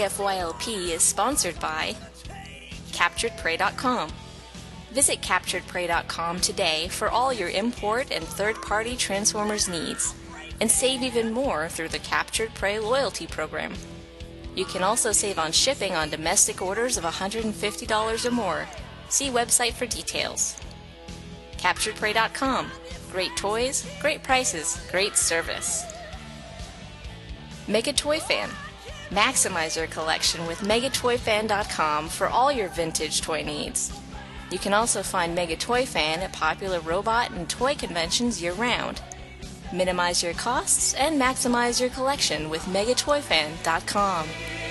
TFYLP is sponsored by CapturedPrey.com. Visit CapturedPrey.com today for all your import and third-party Transformers needs, and save even more through the Captured Prey loyalty program. You can also save on shipping on domestic orders of $150 or more. See website for details. CapturedPrey.com. Great toys, great prices, great service. Mega Toy Fan. Maximize your collection with MegaToyFan.com for all your vintage toy needs. You can also find Mega Toy Fan at popular robot and toy conventions year-round. Minimize your costs and maximize your collection with MegaToyFan.com.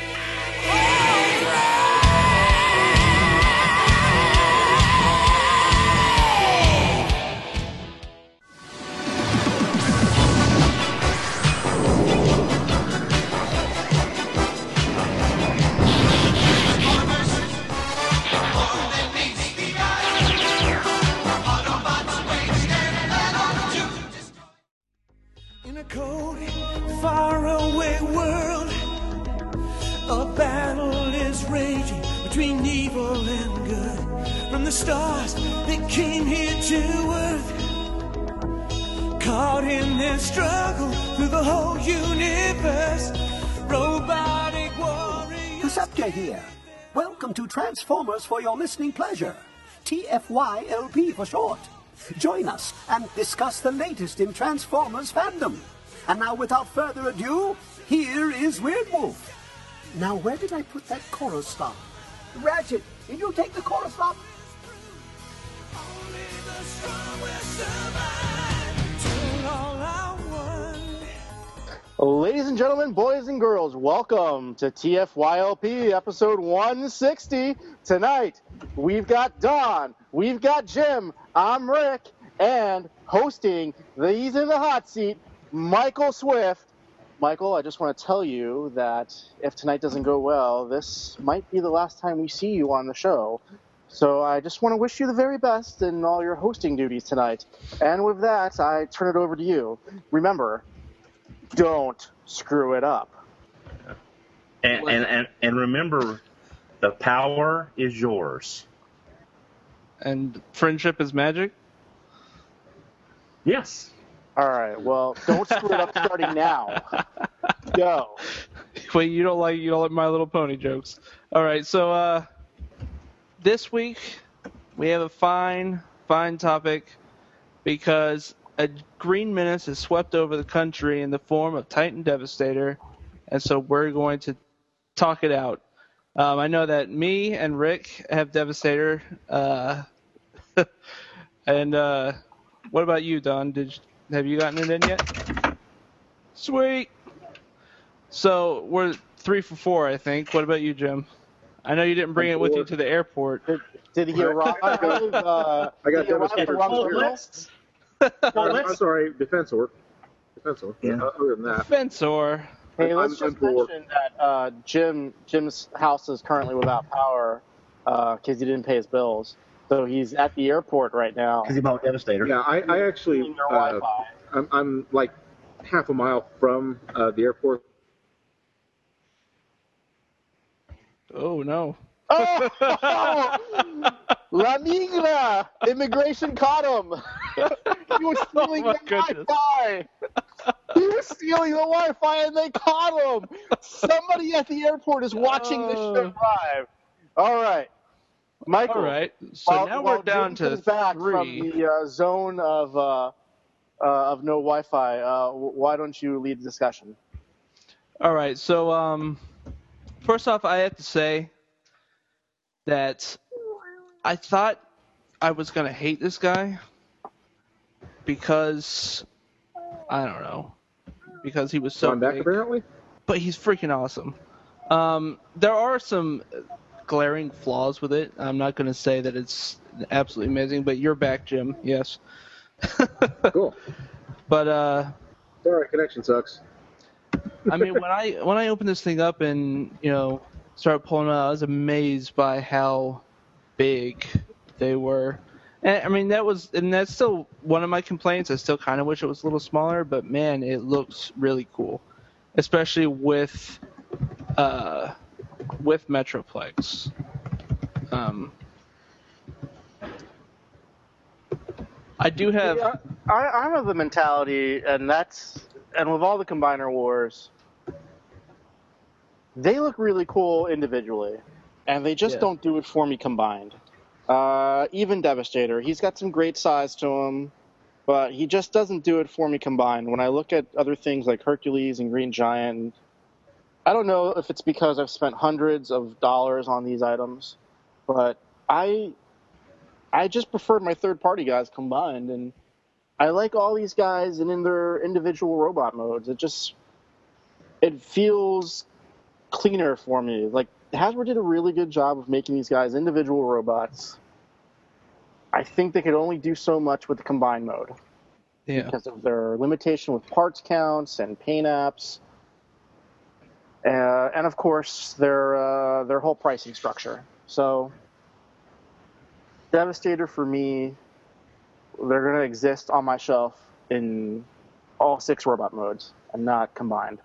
In a cold, faraway world, a battle is raging between evil and good. From the stars that came here to Earth, caught in their struggle through the whole universe, robotic warriors. Perceptor here. Welcome to Transformers for your listening pleasure. TFYLP for short. Join us and discuss the latest in Transformers fandom. And now, without further ado, here is Weird Wolf. Now, where did I put that chorus stop? Ratchet, did you take the chorus stop? Only the strong will survive till all are one. Ladies and gentlemen, boys and girls, welcome to TFYLP episode 160. Tonight, we've got Don, we've got Jim, I'm Rick, and hosting These in the Hot Seat, Michael Swift. Michael, I just want to tell you that if tonight doesn't go well, this might be the last time we see you on the show. So I just want to wish you the very best in all your hosting duties tonight. And with that, I turn it over to you. Remember, don't screw it up. And remember, the power is yours. And friendship is magic? Yes. All right. Well, don't screw it up starting now. Go. Wait, you don't like My Little Pony jokes. All right. So this week we have a fine topic because a green menace has swept over the country in the form of Titan Devastator, and so we're going to talk it out. I know that me and Rick have Devastator, and what about you, Don? Have you gotten it in yet? Sweet. So we're 3 for 4, I think. What about you, Jim? I know you didn't bring it with you to the airport. Did he arrive? I got Devastator. I'm sorry, Defensor. Yeah. Other than that. Defensor. Hey, let's just mention that Jim's house is currently without power because he didn't pay his bills. So he's at the airport right now. Because he bought Devastator. Yeah, I actually, I'm like half a mile from the airport. Oh, no. Oh! La Migra! Immigration caught him! He was stealing the Wi-Fi! He was stealing the Wi-Fi and they caught him! Somebody at the airport is watching this show live. All right. Michael. All right. So now we're down to back 3. From the zone of no Wi-Fi. Why don't you lead the discussion? All right. So first off, I have to say that I thought I was going to hate this guy because, I don't know, because he was so Going back, big. apparently? But he's freaking awesome. There are some glaring flaws with it. I'm not going to say that it's absolutely amazing, but you're back, Jim. Yes. Cool. But sorry, connection sucks. I mean, when I opened this thing up and started pulling it out, I was amazed by how big they were. And I mean, that's still one of my complaints. I still kind of wish it was a little smaller, but man, it looks really cool, especially with with Metroplex. I do have. Yeah, I'm of the mentality, and with all the Combiner Wars, they look really cool individually, and they just don't do it for me combined. Even Devastator, he's got some great size to him, but he just doesn't do it for me combined. When I look at other things like Hercules and Green Giant, I don't know if it's because I've spent hundreds of dollars on these items, but I just prefer my third-party guys combined, and I like all these guys and in their individual robot modes. It feels cleaner for me. Like, Hasbro did a really good job of making these guys individual robots. I think they could only do so much with the combined mode. Yeah. Because of their limitation with parts counts and paint apps. And of course, their whole pricing structure. So, Devastator for me, they're going to exist on my shelf in all 6 robot modes and not combined.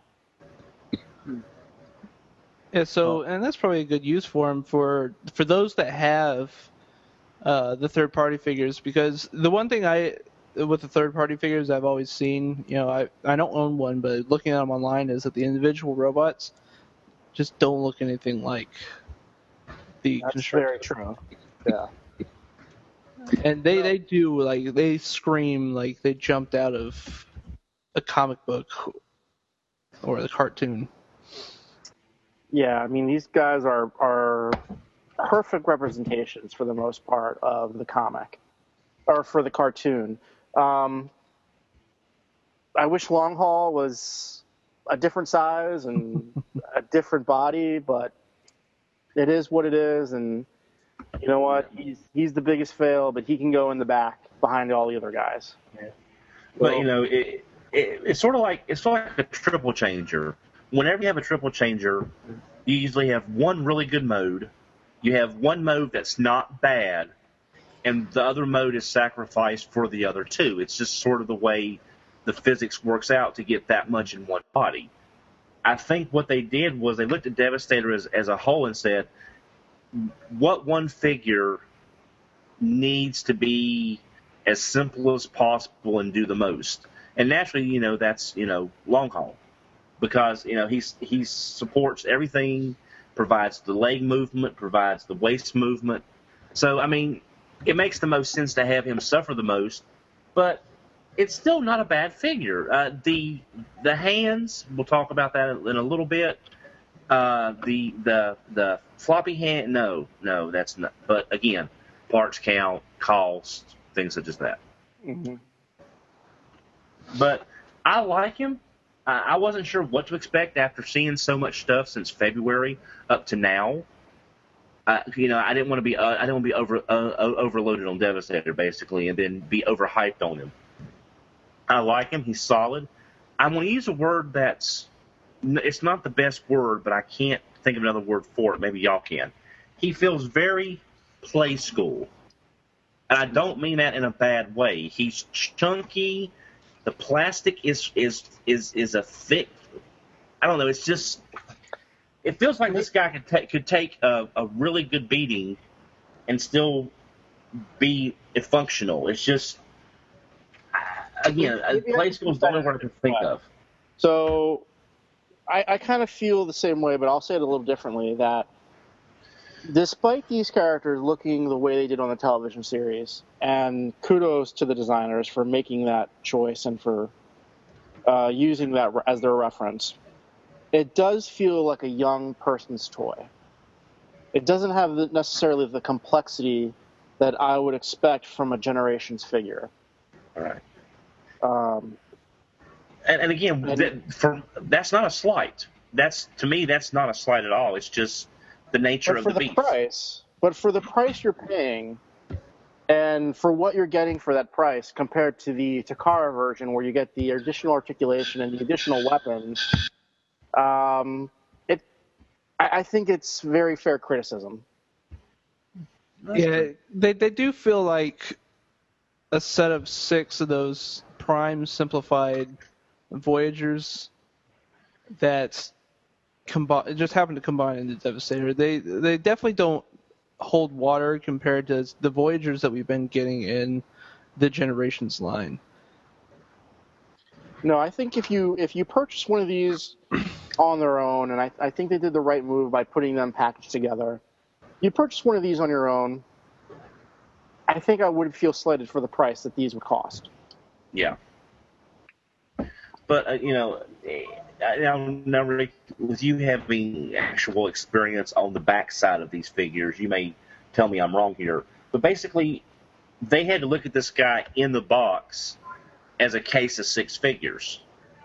Yeah, so and that's probably a good use for them for those that have the third-party figures, because the one thing with the third-party figures I've always seen, I don't own one, but looking at them online, is that the individual robots just don't look anything like the construction. That's very true. Yeah. And they do, like, they scream like they jumped out of a comic book or the cartoon. Yeah, I mean, these guys are perfect representations for the most part of the comic, or for the cartoon. I wish Long Haul was a different size and a different body, but it is what it is, and you know what? He's the biggest fail, but he can go in the back behind all the other guys. Yeah. But it's sort of like a triple changer. Whenever you have a triple changer, you usually have one really good mode. You have one mode that's not bad, and the other mode is sacrificed for the other two. It's just sort of the way the physics works out to get that much in one body. I think what they did was they looked at Devastator as a whole and said, what one figure needs to be as simple as possible and do the most. And naturally, that's, Long Haul. Because, he supports everything, provides the leg movement, provides the waist movement. So, I mean, it makes the most sense to have him suffer the most, but it's still not a bad figure. The hands, we'll talk about that in a little bit. The floppy hand, no, that's not. But again, parts count, cost, things such as that. Mm-hmm. But I like him. I wasn't sure what to expect after seeing so much stuff since February up to now. I didn't want to be overloaded on Devastator basically, and then be overhyped on him. I like him. He's solid. I'm going to use a word it's not the best word, but I can't think of another word for it. Maybe y'all can. He feels very play school. And I don't mean that in a bad way. He's chunky. The plastic is a thick. I don't know. It's just. It feels like this guy could take a really good beating and still be functional. It's just. Again, play school is the only word I can think of. So, I kind of feel the same way, but I'll say it a little differently. That despite these characters looking the way they did on the television series, and kudos to the designers for making that choice and for using that as their reference, it does feel like a young person's toy. It doesn't have necessarily the complexity that I would expect from a Generations figure. All right. And again, that's not a slight. To me, that's not a slight at all. It's just the nature of the beast. But for the price you're paying, and for what you're getting for that price compared to the Takara version, where you get the additional articulation and the additional weapons, I think it's very fair criticism. Yeah, they do feel like a set of 6 of those Prime simplified Voyagers that just happened to combine into Devastator. They definitely don't hold water compared to the Voyagers that we've been getting in the Generations line. No, I think if you purchase one of these on their own, and I think they did the right move by putting them packaged together. You purchase one of these on your own, I think I would feel slighted for the price that these would cost. Yeah. But, now, Rick, with you having actual experience on the backside of these figures, you may tell me I'm wrong here. But basically, they had to look at this guy in the box as a case of six figures.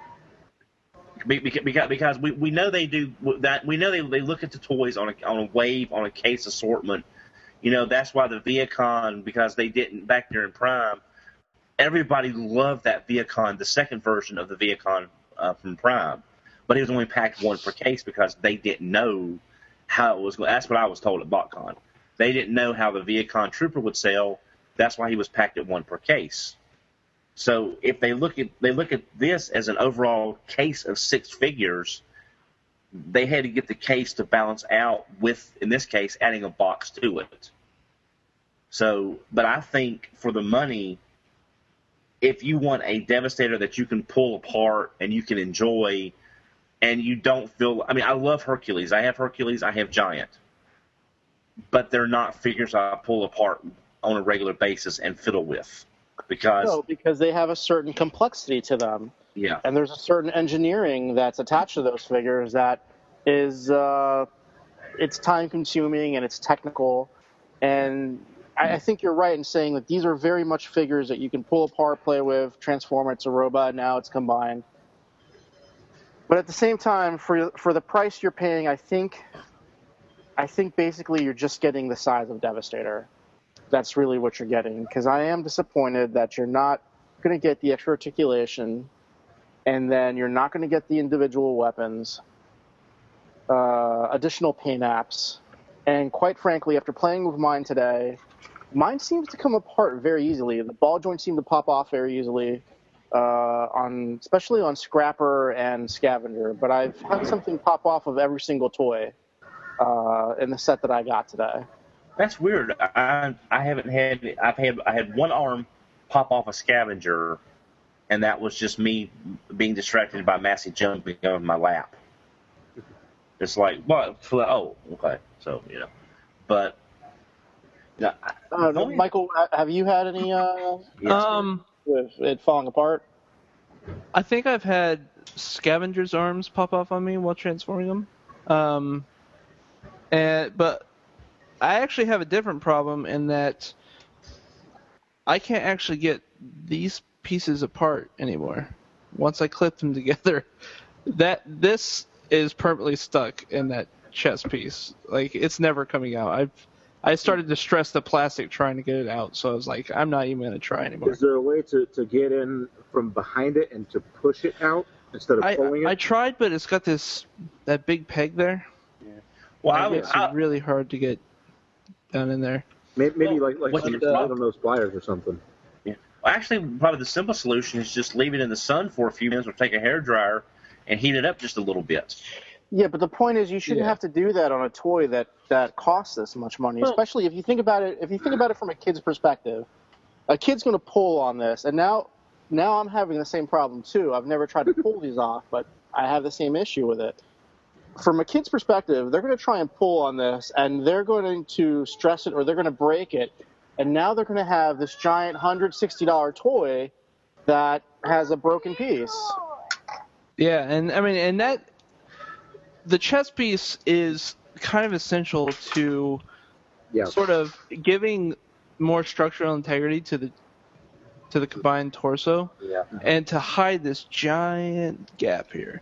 Because we know they do that. We know they look at the toys on a wave, on a case assortment. That's why the Viacon, because they didn't back there in Prime, everybody loved that Viacon, the second version of the Viacon from Prime. But it was only packed one per case because they didn't know how it was going. That's what I was told at BotCon. They didn't know how the Viacon Trooper would sell. That's why he was packed at one per case. So if they look at this as an overall case of six figures, they had to get the case to balance out with, in this case, adding a box to it. So, but I think for the money, if you want a Devastator that you can pull apart and you can enjoy, and you don't feel, I love Hercules. I have Hercules. I have Giant. But they're not figures I pull apart on a regular basis and fiddle with. Because they have a certain complexity to them. Yeah. And there's a certain engineering that's attached to those figures that is it's time consuming and it's technical. And I think you're right in saying that these are very much figures that you can pull apart, play with, transform. It's a robot, now it's combined. But at the same time, for the price you're paying, I think basically you're just getting the size of Devastator. That's really what you're getting, because I am disappointed that you're not going to get the extra articulation, and then you're not going to get the individual weapons, additional paint apps, and quite frankly, after playing with mine today, mine seems to come apart very easily. The ball joints seem to pop off very easily, especially on Scrapper and Scavenger, but I've had something pop off of every single toy in the set that I got today. That's weird. I haven't had. I had one arm pop off a Scavenger, and that was just me being distracted by Massey jumping on my lap. It's like, what? Oh, okay. So but Michael, have you had any with it falling apart? I think I've had Scavenger's arms pop off on me while transforming them. But I actually have a different problem in that I can't actually get these pieces apart anymore. Once I clip them together, this is permanently stuck in that chest piece. Like, it's never coming out. I started to stress the plastic trying to get it out, so I was like, I'm not even going to try anymore. Is there a way to get in from behind it and to push it out instead of pulling it? I tried, but it's got that big peg there. Yeah. Well, it's really hard to get down in there. Maybe like on those pliers or something. Yeah. Well, actually, probably the simple solution is just leave it in the sun for a few minutes, or take a hairdryer and heat it up just a little bit. Yeah, but the point is, you shouldn't have to do that on a toy that costs this much money. Especially if you think about it. If you think about it from a kid's perspective, a kid's going to pull on this, and now I'm having the same problem too. I've never tried to pull these off, but I have the same issue with it. From a kid's perspective, they're going to try and pull on this, and they're going to stress it, or they're going to break it, and now they're going to have this giant $160 toy that has a broken piece. Yeah, and that the chest piece is kind of essential to sort of giving more structural integrity to the combined torso, and to hide this giant gap here.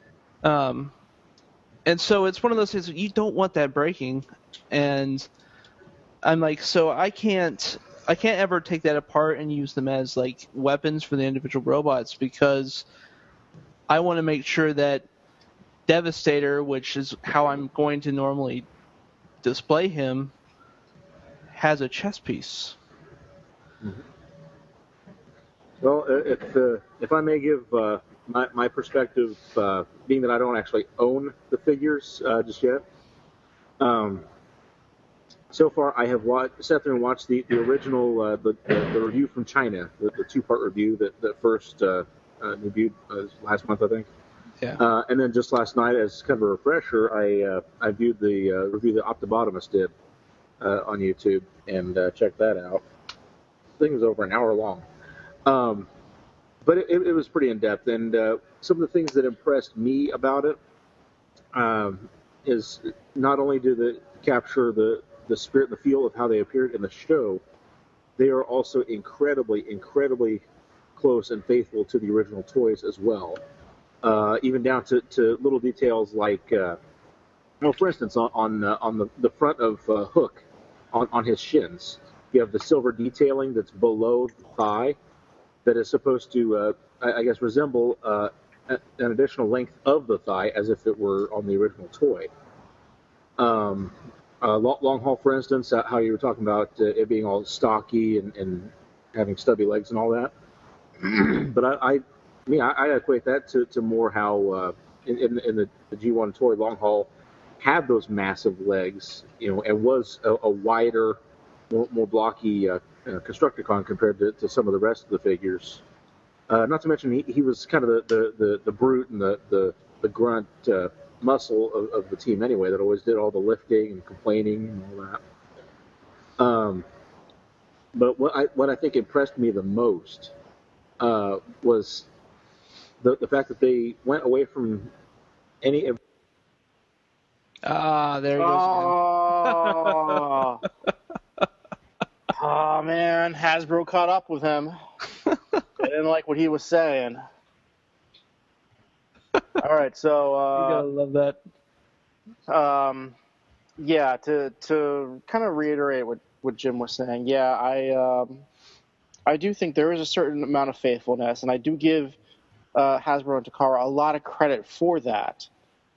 And so it's one of those things you don't want that breaking, and I'm like, so I can't ever take that apart and use them as like weapons for the individual robots, because I want to make sure that Devastator, which is how I'm going to normally display him, has a chest piece. Mm-hmm. Well, if I may give my perspective, being that I don't actually own the figures just yet. So far, I have sat there and watched the original, the review from China, the 2-part review that first debuted last month, I think. Yeah. And then just last night, as kind of a refresher, I viewed the review that Optibotomus did on YouTube and checked that out. I think it was over an hour long. But it was pretty in-depth, and some of the things that impressed me about it is not only do they capture the spirit and the feel of how they appeared in the show, they are also incredibly, incredibly close and faithful to the original toys as well. Even down to little details like, for instance, on the front of Hook, on his shins, you have the silver detailing that's below the thigh that is supposed to, I guess, resemble an additional length of the thigh as if it were on the original toy. Long Haul, for instance, how you were talking about it being all stocky and having stubby legs and all that. But I equate that to more how in the G1 toy, Long Haul had those massive legs, and was a wider, more blocky Constructicon compared to some of the rest of the figures. Not to mention he was kind of the brute and the grunt muscle of the team anyway, that always did all the lifting and complaining and all that. But what I think impressed me the most was the fact that they went away from any. There he goes again. Oh man, Hasbro caught up with him. I didn't like what he was saying. All right, so you gotta love that. Yeah, to kind of reiterate what Jim was saying. Yeah, I do think there is a certain amount of faithfulness, and I do give Hasbro and Takara a lot of credit for that.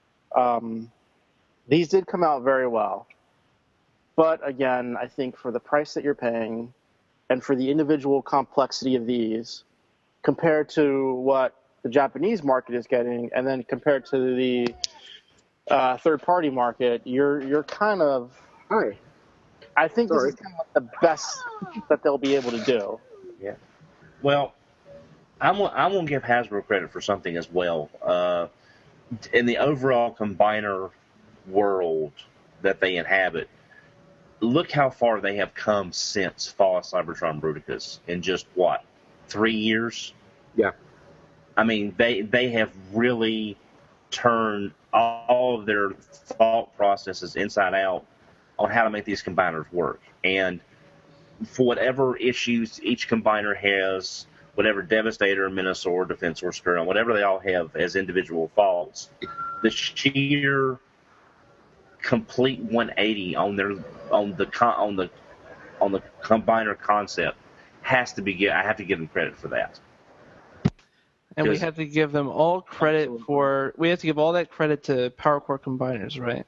These did come out very well. But again, I think for the price that you're paying and for the individual complexity of these, compared to what the Japanese market is getting, and then compared to the third-party market, you're kind of. Hi. I think this is kind of like the best that they'll be able to do. Yeah. Well, I'm gonna give Hasbro credit for something as well. In the overall combiner world that they inhabit, look how far they have come since Fall of Cybertron Bruticus in just, 3 years? Yeah. I mean, they have really turned all of their thought processes inside out on how to make these combiners work. And for whatever issues each combiner has, whatever Devastator, Minosaur, Defensor, Skirl, whatever they all have as individual faults, the sheer complete 180 on the combiner concept has to be. I have to give them credit for that. And we have to give them all credit for. We have to give all that credit to Power Core combiners, right?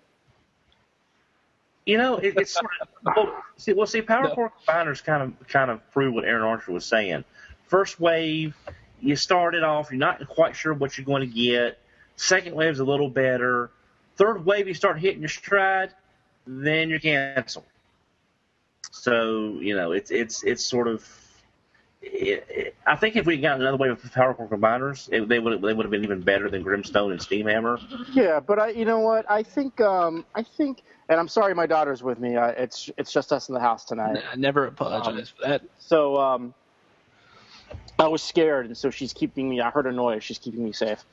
It's sort of see. Power Core combiners kind of prove what Aaron Archer was saying. First wave, you started off, you're not quite sure what you're going to get. Second wave's a little better. Third wave, you start hitting your stride, then you're canceled. So it's sort of. I think if we got another wave of Power Core combiners, they would have been even better than Grimstone and Steamhammer. Yeah, but you know what? I think, and I'm sorry, my daughter's with me. It's just us in the house tonight. I never apologize for that. So I was scared, and so she's keeping me. I heard a noise. She's keeping me safe.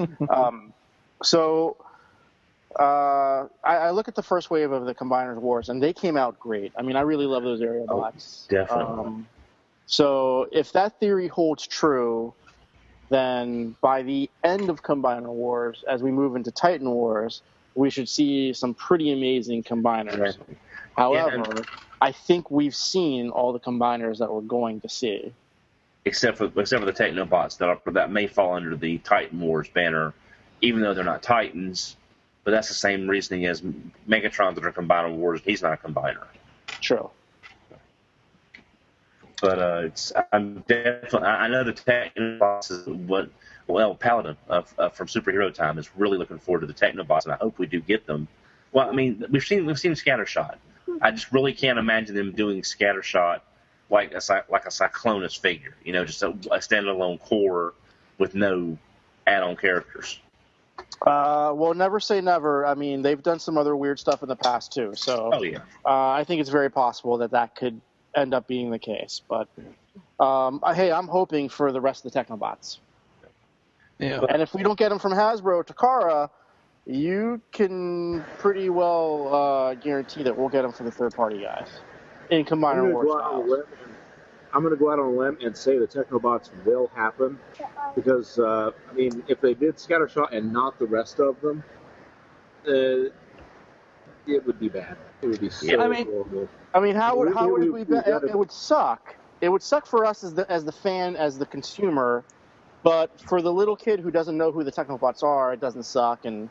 I look at the first wave of the Combiners Wars, and they came out great. I mean, I really love those area bots. Definitely. So if that theory holds true, then by the end of Combiner Wars, as we move into Titan Wars, we should see some pretty amazing combiners. Right. However, I think we've seen all the combiners that we're going to see. Except for the Technobots that may fall under the Titan Wars banner, even though they're not Titans. But that's the same reasoning as Megatron that are Combiner Wars. He's not a combiner. True. But I'm definitely. I know the Technobots is what. Well, Paladin from Superhero Time is really looking forward to the Technobots, and I hope we do get them. Well, I mean, we've seen Scattershot. I just really can't imagine them doing Scattershot like a Cyclonus figure. You know, just a standalone core with no add-on characters. Well, never say never. I mean, they've done some other weird stuff in the past too. So, Oh yeah. I think it's very possible that could end up being the case. But hey, I'm hoping for the rest of the Technobots. Yeah. And if we don't get them from Hasbro or Takara, you can pretty well guarantee that we'll get them for the third-party guys in Combiner War styles. I'm going to go out on a limb and say the Technobots will happen because, I mean, if they did Scattershot and not the rest of them, it would be bad. It would be so horrible. I mean, how would it be bad? It would suck. It would suck for us as the fan, as the consumer, but for the little kid who doesn't know who the Technobots are, it doesn't suck. And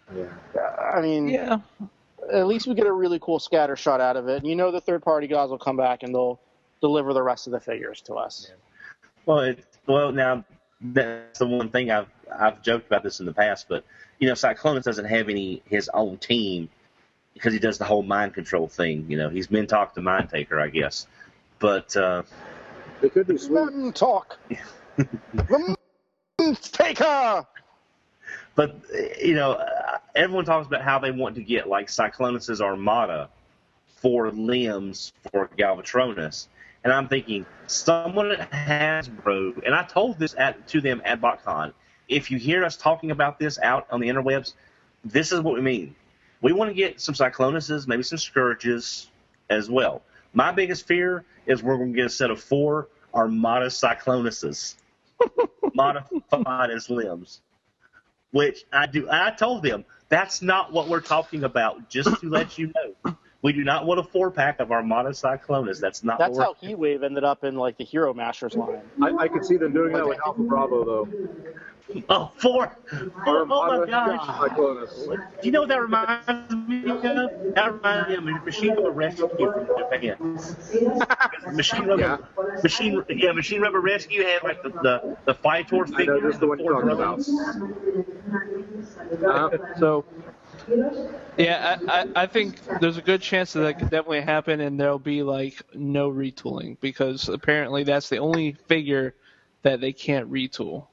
I mean, at least we get a really cool Scattershot out of it. And you know the third-party guys will come back and they'll deliver the rest of the figures to us. Well, now that's the one thing I've joked about this in the past, but you know, Cyclonus doesn't have his own team because he does the whole mind control thing. You know, he's Mentalk the Mind Taker, I guess. But they could do Mentalk. The Mind Taker. But you know, everyone talks about how they want to get like Cyclonus's Armada for limbs for Galvatronus. And I'm thinking, someone at Hasbro, and I told this to them at BotCon, if you hear us talking about this out on the interwebs, this is what we mean. We want to get some Cyclonuses, maybe some Scourges as well. My biggest fear is we're going to get a set of 4 Armada Cyclonuses modified as limbs, which I told them, that's not what we're talking about, just to let you know. We do not want a 4-pack of Armada Cyclonus. That's how Heatwave ended up in like the Hero Masters line. I could see them doing that with Alpha Bravo though. Oh, 4! Oh my gosh! Cyclonus. Do you know what that reminds me of? That reminds me of Machine Rubber Rescue from Japan. Machine Rubber Rescue had like the Fightor figure. I know, just the one you're talking about. So. Yeah, I think there's a good chance that could definitely happen, and there'll be like no retooling because apparently that's the only figure that they can't retool.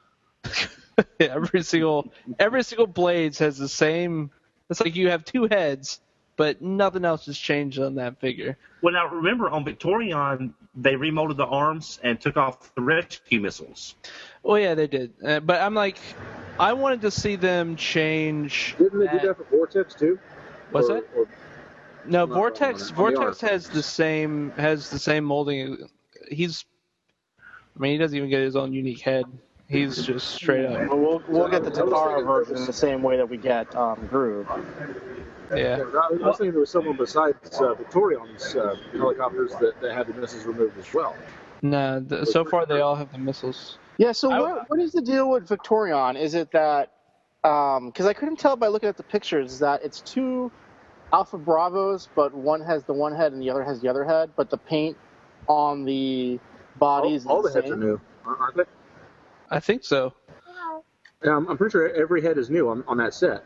Every single Blades has the same. It's like you have 2 heads, but nothing else has changed on that figure. Well, now remember on Victorion they remolded the arms and took off the rescue missiles. Well, yeah, they did, but I'm like, I wanted to see them change. Didn't they do that for Vortex too? What's that? No, Vortex has the same molding. He doesn't even get his own unique head. He's just straight up. We'll get the Takara version in the same way that we get Groove. Yeah. I was thinking there was someone besides Victorion's helicopters that had the missiles removed as well. No, so far they all have the missiles. Yeah, so what is the deal with Victorion? Is it that, because I couldn't tell by looking at the pictures, is that it's 2 Alpha Bravos, but one has the one head and the other has the other head, but the paint on the bodies all is the the heads same? are new, aren't they? I think so. I'm pretty sure every head is new on that set.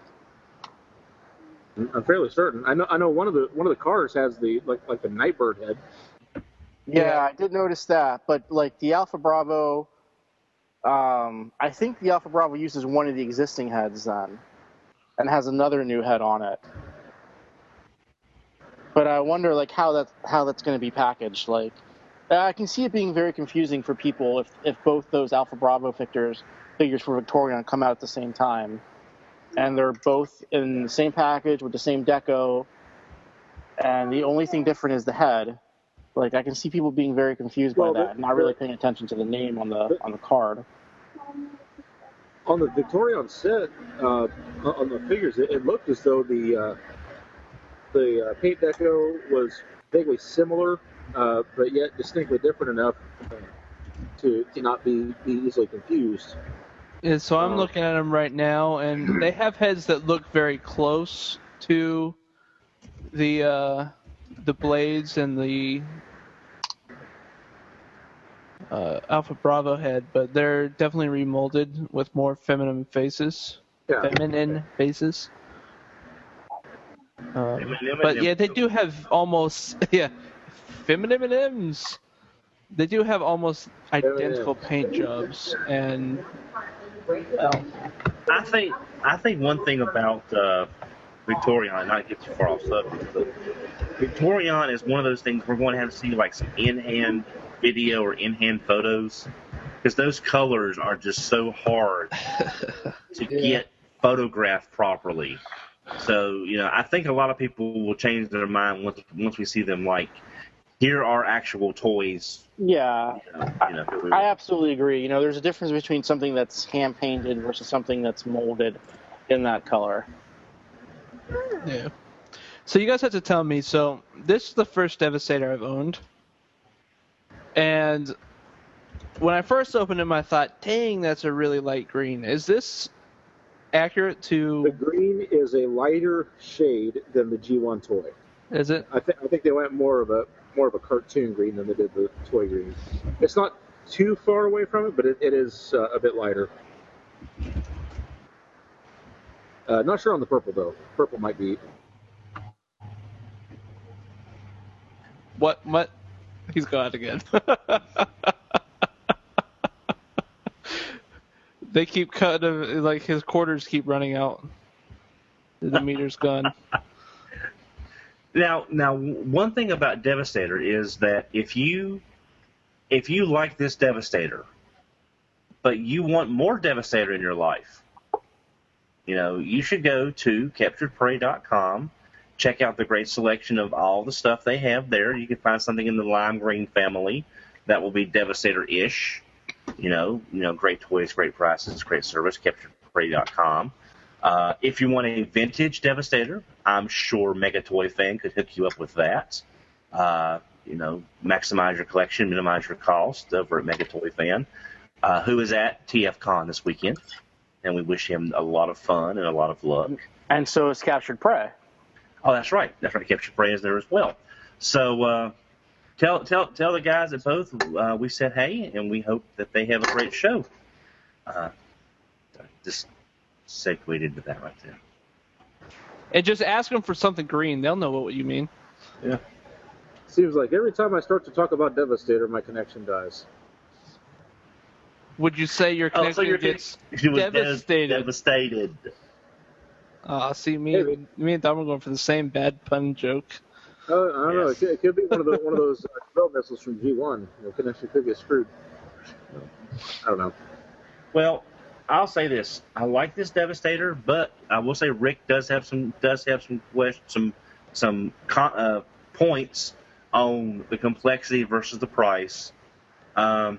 I'm fairly certain. I know one of the cars has the like the Nightbird head. Yeah, I did notice that, but like the Alpha Bravo, I think the Alpha Bravo uses one of the existing heads then, and has another new head on it. But I wonder like how that's going to be packaged. Like, I can see it being very confusing for people if both those Alpha Bravo figures for Victorion come out at the same time, and they're both in the same package with the same deco, and the only thing different is the head. Like, I can see people being very confused by that, and not really paying attention to the name on the card. On the Victorion set, on the figures, it looked as though the paint deco was vaguely similar, but yet distinctly different enough to not be easily confused. Yeah, so I'm looking at them right now, and they have heads that look very close to the Blades and the Alpha Bravo had, but they're definitely remolded with more feminine faces. Yeah. Feminine faces. But yeah, they do have almost feminine M&Ms. They do have almost identical paint jobs, and I think one thing about Victorion, not to get too far off subject, but Victorion is one of those things we're going to have to see like some in-hand video or in-hand photos, because those colors are just so hard to get photographed properly. So, I think a lot of people will change their mind once we see them, like, here are actual toys. Yeah, I absolutely agree. There's a difference between something that's hand-painted versus something that's molded in that color. Yeah. So you guys have to tell me, so this is the first Devastator I've owned. And when I first opened him, I thought, dang, that's a really light green. Is this accurate to... The green is a lighter shade than the G1 toy. Is it? I think they went more of a cartoon green than they did the toy green. It's not too far away from it, but it is a bit lighter. Not sure on the purple, though. Purple might be... What? He's gone again. They keep cutting, like his quarters keep running out. The meter's gone. Now, one thing about Devastator is that if you like this Devastator, but you want more Devastator in your life, you should go to CapturedPrey.com, check out the great selection of all the stuff they have there. You can find something in the lime green family that will be Devastator-ish. Great toys, great prices, great service, CapturedPrey.com. If you want a vintage Devastator, I'm sure Mega Toy Fan could hook you up with that. Maximize your collection, minimize your cost over at Mega Toy Fan, who is at TFCon this weekend, and we wish him a lot of fun and a lot of luck. And so is Captured Prey. Oh, that's right. Captured Prey is there as well. So tell the guys at both we said hey, and we hope that they have a great show. Just segued into that right there. And just ask them for something green. They'll know what you mean. Yeah. Seems like every time I start to talk about Devastator, my connection dies. Would you say your connection gets devastated? Devastated. See, me and Dom are going for the same bad pun joke. I don't know. It could be one of those drill missiles from G1. The connection could get screwed. I don't know. Well, I'll say this: I like this Devastator, but I will say Rick does have some points on the complexity versus the price. The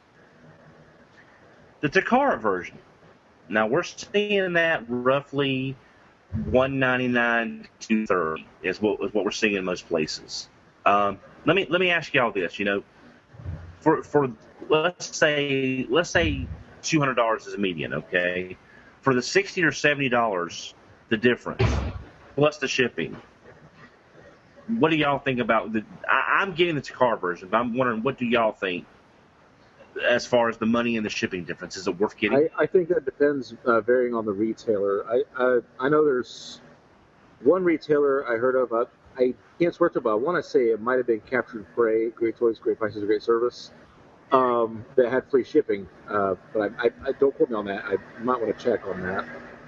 Takara version. Now we're seeing that roughly $199 to $230 is what we're seeing in most places. Let me ask y'all this: for let's say $200 is a median, okay? For the $60 or $70, the difference plus the shipping. What do y'all think about I'm getting the Takara version, but I'm wondering, what do y'all think as far as the money and the shipping difference? Is it worth getting? I think that depends, varying on the retailer. I know there's one retailer I heard of. I can't swear to, but I want to say it might have been Captured Prey, great toys, great prices, great service, that had free shipping. But I don't quote me on that. I might want to check on that.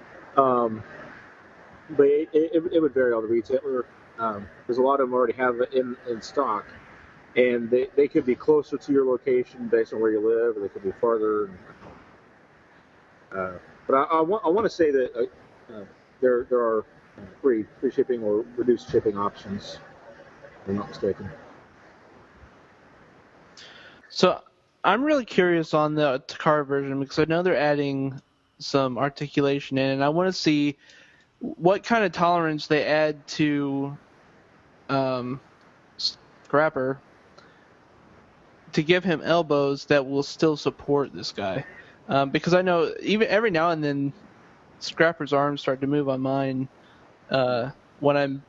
But it would vary on the retailer. Because a lot of them already have it in stock, and they could be closer to your location based on where you live, or they could be farther. But I want to say that there are free shipping or reduced shipping options, if I'm not mistaken. So I'm really curious on the Takara version, because I know they're adding some articulation in, and I want to see what kind of tolerance they add to Scrapper to give him elbows that will still support this guy. Because I know even every now and then Scrapper's arms start to move on mine when I'm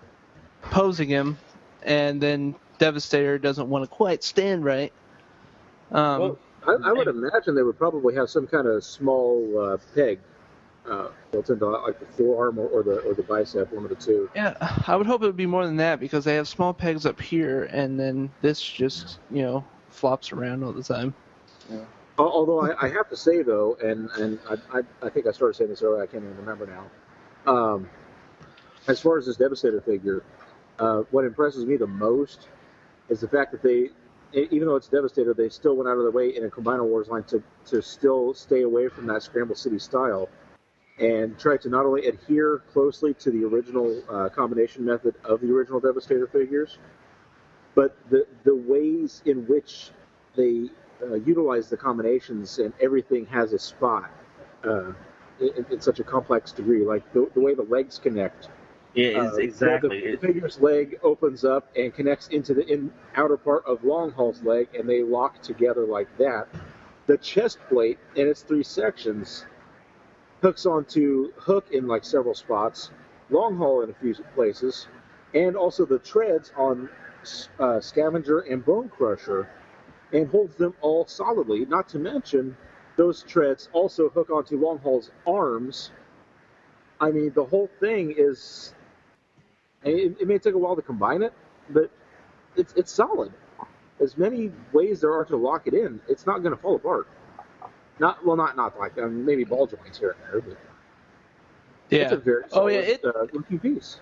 posing him, and then Devastator doesn't want to quite stand right. Well, I would imagine they would probably have some kind of small peg built into like the forearm or the bicep, one of the two. Yeah, I would hope it would be more than that because they have small pegs up here, and then this just flops around all the time. Yeah. Although I have to say though, and I think I started saying this earlier, I can't even remember now. As far as this Devastator figure, what impresses me the most is the fact that they, even though it's Devastator, they still went out of their way in a Combiner Wars line to still stay away from that Scramble City style and try to not only adhere closely to the original combination method of the original Devastator figures, but the ways in which they utilize the combinations and everything has a spot in such a complex degree, like the way the legs connect. Yeah, exactly. The figure's leg opens up and connects into the outer part of Longhaul's leg, and they lock together like that. The chest plate in its 3 sections hooks onto Hook in like several spots, Longhaul in a few places, and also the treads on Scavenger and Bone Crusher, and holds them all solidly. Not to mention, those treads also hook onto Longhaul's arms. I mean, the whole thing is. It may take a while to combine it, but it's solid. As many ways there are to lock it in, it's not going to fall apart. Not like maybe ball joints here and there, but it's a very solid looking piece.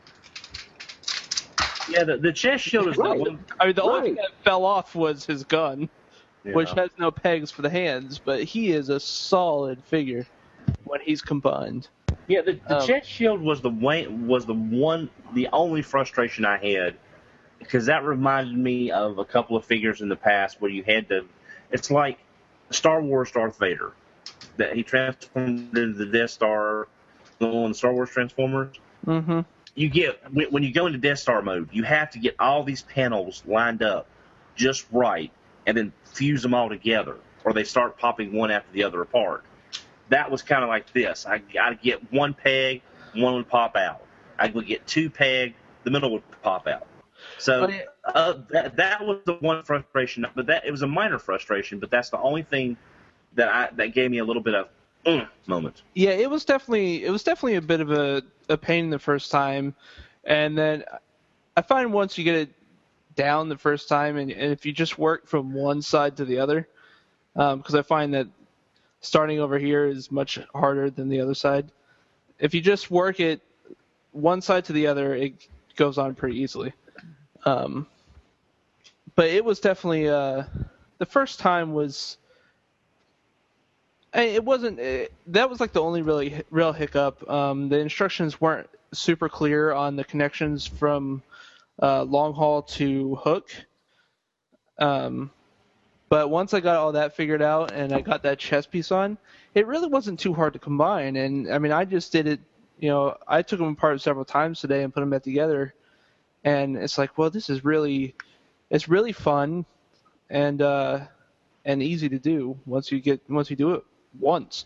Yeah, the chest shield is right. I mean, the only thing that fell off was his gun, which has no pegs for the hands, but he is a solid figure when he's combined. Yeah, the chest shield was the only frustration I had, because that reminded me of a couple of figures in the past where you had to. It's like Star Wars Darth Vader, that he transformed into the Death Star on Star Wars Transformers. Mm-hmm. You get when you go into Death Star mode, you have to get all these panels lined up just right, and then fuse them all together, or they start popping one after the other apart. That was kind of like this. I'd get one peg, one would pop out. I'd get 2 peg, the middle would pop out. So that was the one frustration. But it was a minor frustration. But that's the only thing that gave me a little bit of moment. Yeah, it was definitely a bit of a pain the first time, and then I find once you get it down the first time, and if you just work from one side to the other, because I find that starting over here is much harder than the other side. If you just work it one side to the other, it goes on pretty easily. But it was definitely the first time was. It wasn't. That was like the only real hiccup. The instructions weren't super clear on the connections from Longhaul to Hook. But once I got all that figured out and I got that chest piece on, it really wasn't too hard to combine. And I mean, I just did it. I took them apart several times today and put them back together. And it's like, well, it's really fun and easy to do once you do it once.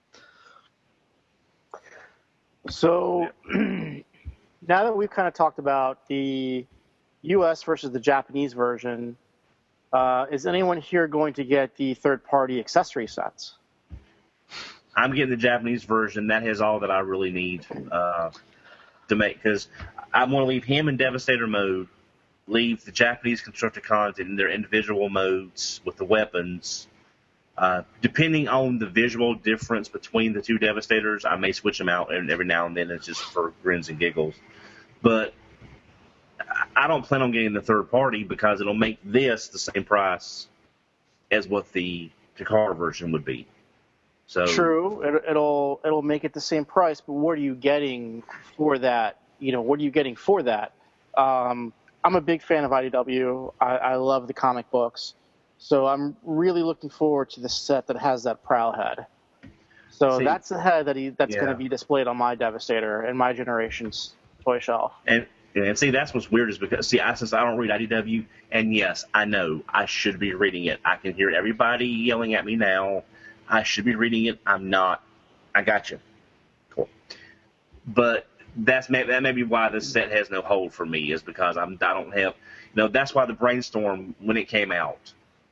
So now that we've kind of talked about the U.S. versus the Japanese version, is anyone here going to get the third-party accessory sets? I'm getting the Japanese version. That has all that I really need to make, because I want to leave him in Devastator mode, leave the Japanese Constructicons in their individual modes with the weapons. Depending on the visual difference between the two Devastators, I may switch them out every now and then. It's just for grins and giggles. But I don't plan on getting the third party because it'll make this the same price as what the Takara version would be. So true, it'll make it the same price, but what are you getting for that? What are you getting for that? I'm a big fan of IDW. I love the comic books. So I'm really looking forward to the set that has that prowl head. So that's the head that's going to be displayed on my Devastator and my generation's toy shelf. And see, that's what's weird is because, since I don't read IDW, and yes, I know I should be reading it. I can hear everybody yelling at me now. I should be reading it. I'm not. I got you. Cool. But that may be why this set has no hold for me, is because I don't have. That's why the Brainstorm, when it came out,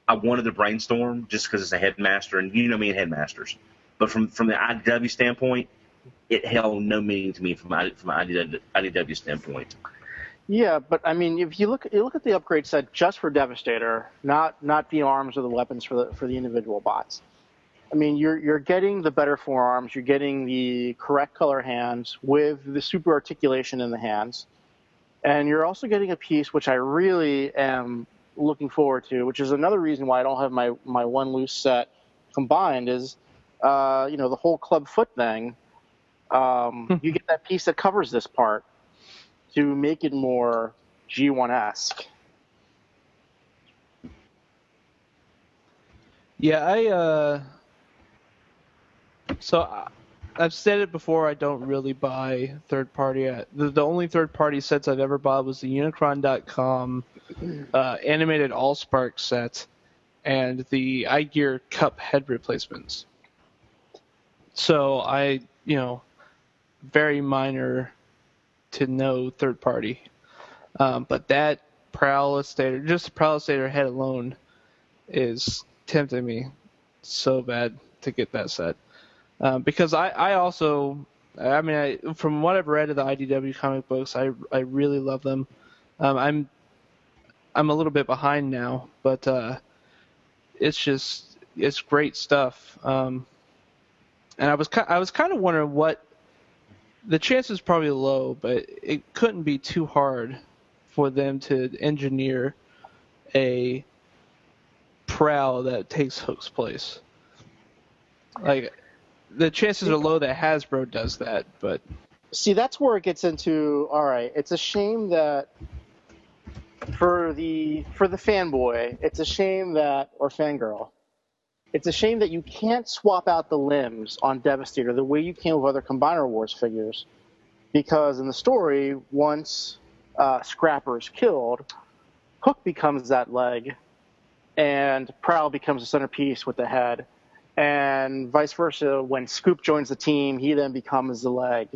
I wanted to brainstorm just because it's a Headmaster, and you know me and Headmasters. But from the IDW standpoint, it held no meaning to me from IDW standpoint. Yeah, but I mean, if you look at the upgrade set just for Devastator, not the arms or the weapons for the individual bots. I mean, you're getting the better forearms, you're getting the correct color hands with the super articulation in the hands, and you're also getting a piece which I really am looking forward to, which is another reason why I don't have my one loose set combined is, the whole club foot thing. You get that piece that covers this part to make it more G1-esque. Yeah, I've said it before, I don't really buy third-party. The only third-party sets I've ever bought was the Unicron.com animated Allspark set and the iGear Cup head replacements. So very minor to no third-party. But that Prowlistator, just the Prowlistator head alone, is tempting me so bad to get that set. Because I also, from what I've read of the IDW comic books, I really love them. I'm a little bit behind now, but it's great stuff. And I was kind of wondering what the chance is probably low, but it couldn't be too hard for them to engineer a Prowl that takes Hook's place. Like, the chances are low that Hasbro does that, but... See, that's where it gets into, all right, it's a shame that for the fanboy, it's a shame that, or fangirl, it's a shame that you can't swap out the limbs on Devastator the way you can with other Combiner Wars figures, because in the story, once Scrapper is killed, Hook becomes that leg, and Prowl becomes the centerpiece with the head. And vice versa, when Scoop joins the team, he then becomes the leg.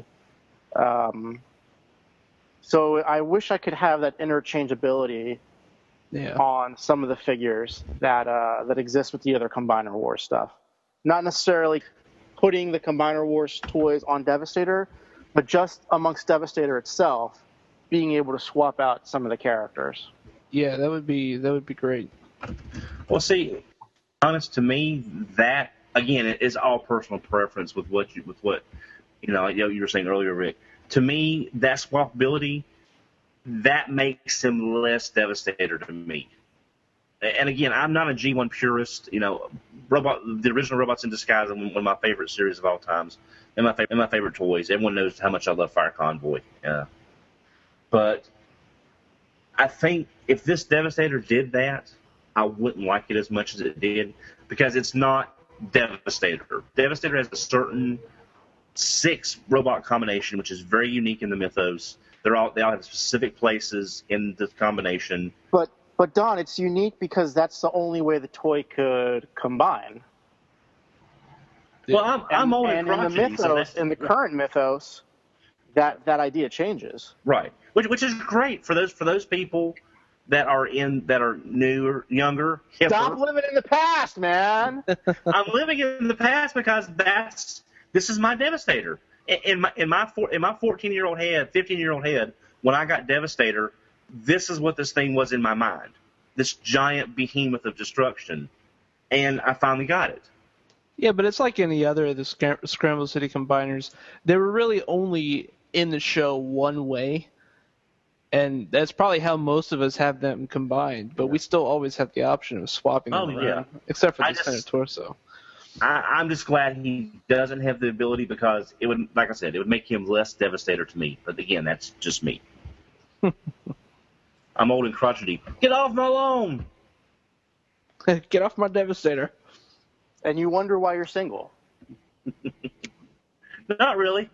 So I wish I could have that interchangeability on some of the figures that exist with the other Combiner Wars stuff. Not necessarily putting the Combiner Wars toys on Devastator, but just amongst Devastator itself, being able to swap out some of the characters. Yeah, that would be great. Well, see, honest to me, that again, it is all personal preference with what you were saying earlier, Rick. To me, that swappability, that makes him less Devastator to me. And again, I'm not a G1 purist. The original Robots in Disguise is one of my favorite series of all times, and my favorite toys. Everyone knows how much I love Fire Convoy. But I think if this Devastator did that, I wouldn't like it as much as it did, because it's not Devastator. Devastator has a certain 6 robot combination, which is very unique in the mythos. They all have specific places in the combination. But Don, it's unique because that's the only way the toy could combine. Well, I'm old and in the mythos, in the current mythos, that idea changes. Right, which is great for those people that are new or younger. Stop living in the past, man. I'm living in the past because this is my Devastator. In my 14-year-old head, 15-year-old head, when I got Devastator, this is what this thing was in my mind. This giant behemoth of destruction. And I finally got it. Yeah, but it's like any other of the Scramble City Combiners. They were really only in the show one way. And that's probably how most of us have them combined. But we still always have the option of swapping them around, except for the center torso. I'm just glad he doesn't have the ability, because it would, like I said, it would make him less Devastator to me. But again, that's just me. I'm old and crotchety. Get off my lawn! Get off my Devastator. And you wonder why you're single. Not really.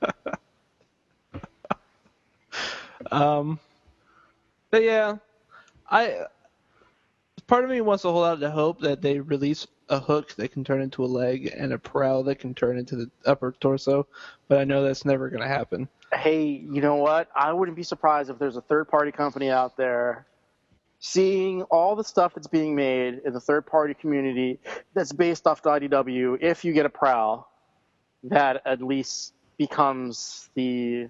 But yeah, part of me wants to hold out the hope that they release a Hook that can turn into a leg and a Prowl that can turn into the upper torso, but I know that's never going to happen. Hey, you know what? I wouldn't be surprised if there's a third-party company out there seeing all the stuff that's being made in the third-party community that's based off the IDW, if you get a Prowl, that at least becomes the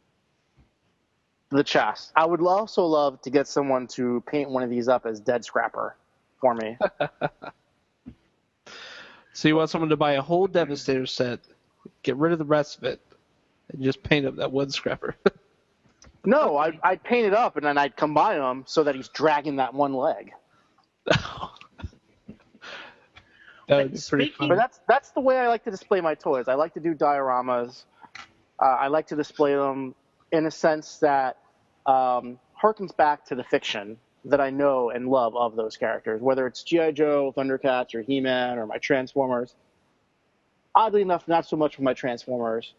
chest. I would also love to get someone to paint one of these up as Dead Scrapper for me. So you want someone to buy a whole Devastator set, get rid of the rest of it, and just paint up that wood scrapper? No, I'd paint it up and then I'd combine them so that he's dragging that one leg. That would be pretty fun. But that's the way I like to display my toys. I like to do dioramas. I like to display them in a sense that harkens back to the fiction that I know and love of those characters, whether it's G.I. Joe, Thundercats, or He-Man, or my Transformers. Oddly enough, not so much for my Transformers.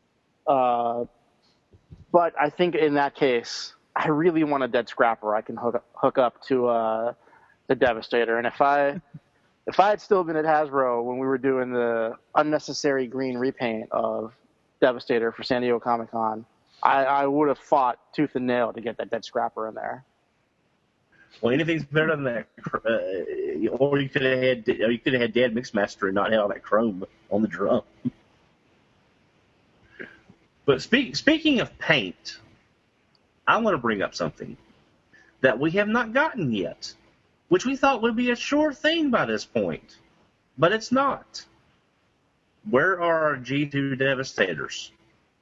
But I think in that case, I really want a Dead Scrapper I can hook up to the Devastator. And if I had still been at Hasbro when we were doing the unnecessary green repaint of Devastator for San Diego Comic-Con, I would have fought tooth and nail to get that Dead Scrapper in there. Well, anything's better than that. Or you could have had Dad Mixmaster and not had all that chrome on the drum. But speaking of paint, I want to bring up something that we have not gotten yet, which we thought would be a sure thing by this point, but it's not. Where are our G2 Devastators?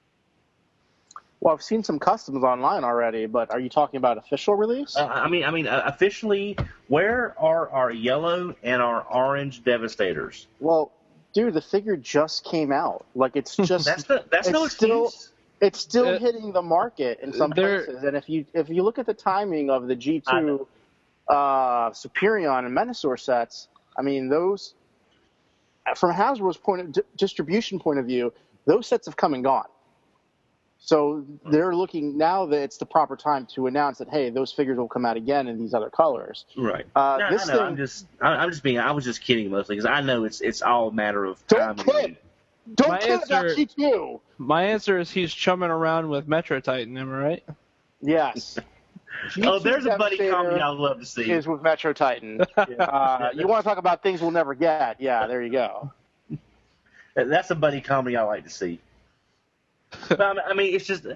Well, I've seen some customs online already, but are you talking about official release? Officially, where are our yellow and our orange Devastators? Well, dude, the figure just came out. Like, it's just that's no excuse. It's still hitting the market in some places. And if you look at the timing of the G2 Superion and Menasor sets, I mean, those from Hasbro's distribution point of view, those sets have come and gone. So they're looking now that it's the proper time to announce that, hey, those figures will come out again in these other colors. Right. I was just kidding mostly because I know it's all a matter of time. Don't kid about G2. My answer is he's chumming around with Metro Titan. Am I right? Yes. There's a buddy comedy I'd love to see. Is with Metro Titan. You want to talk about things we'll never get? Yeah, there you go. That's a buddy comedy I like to see. But, I mean, it's just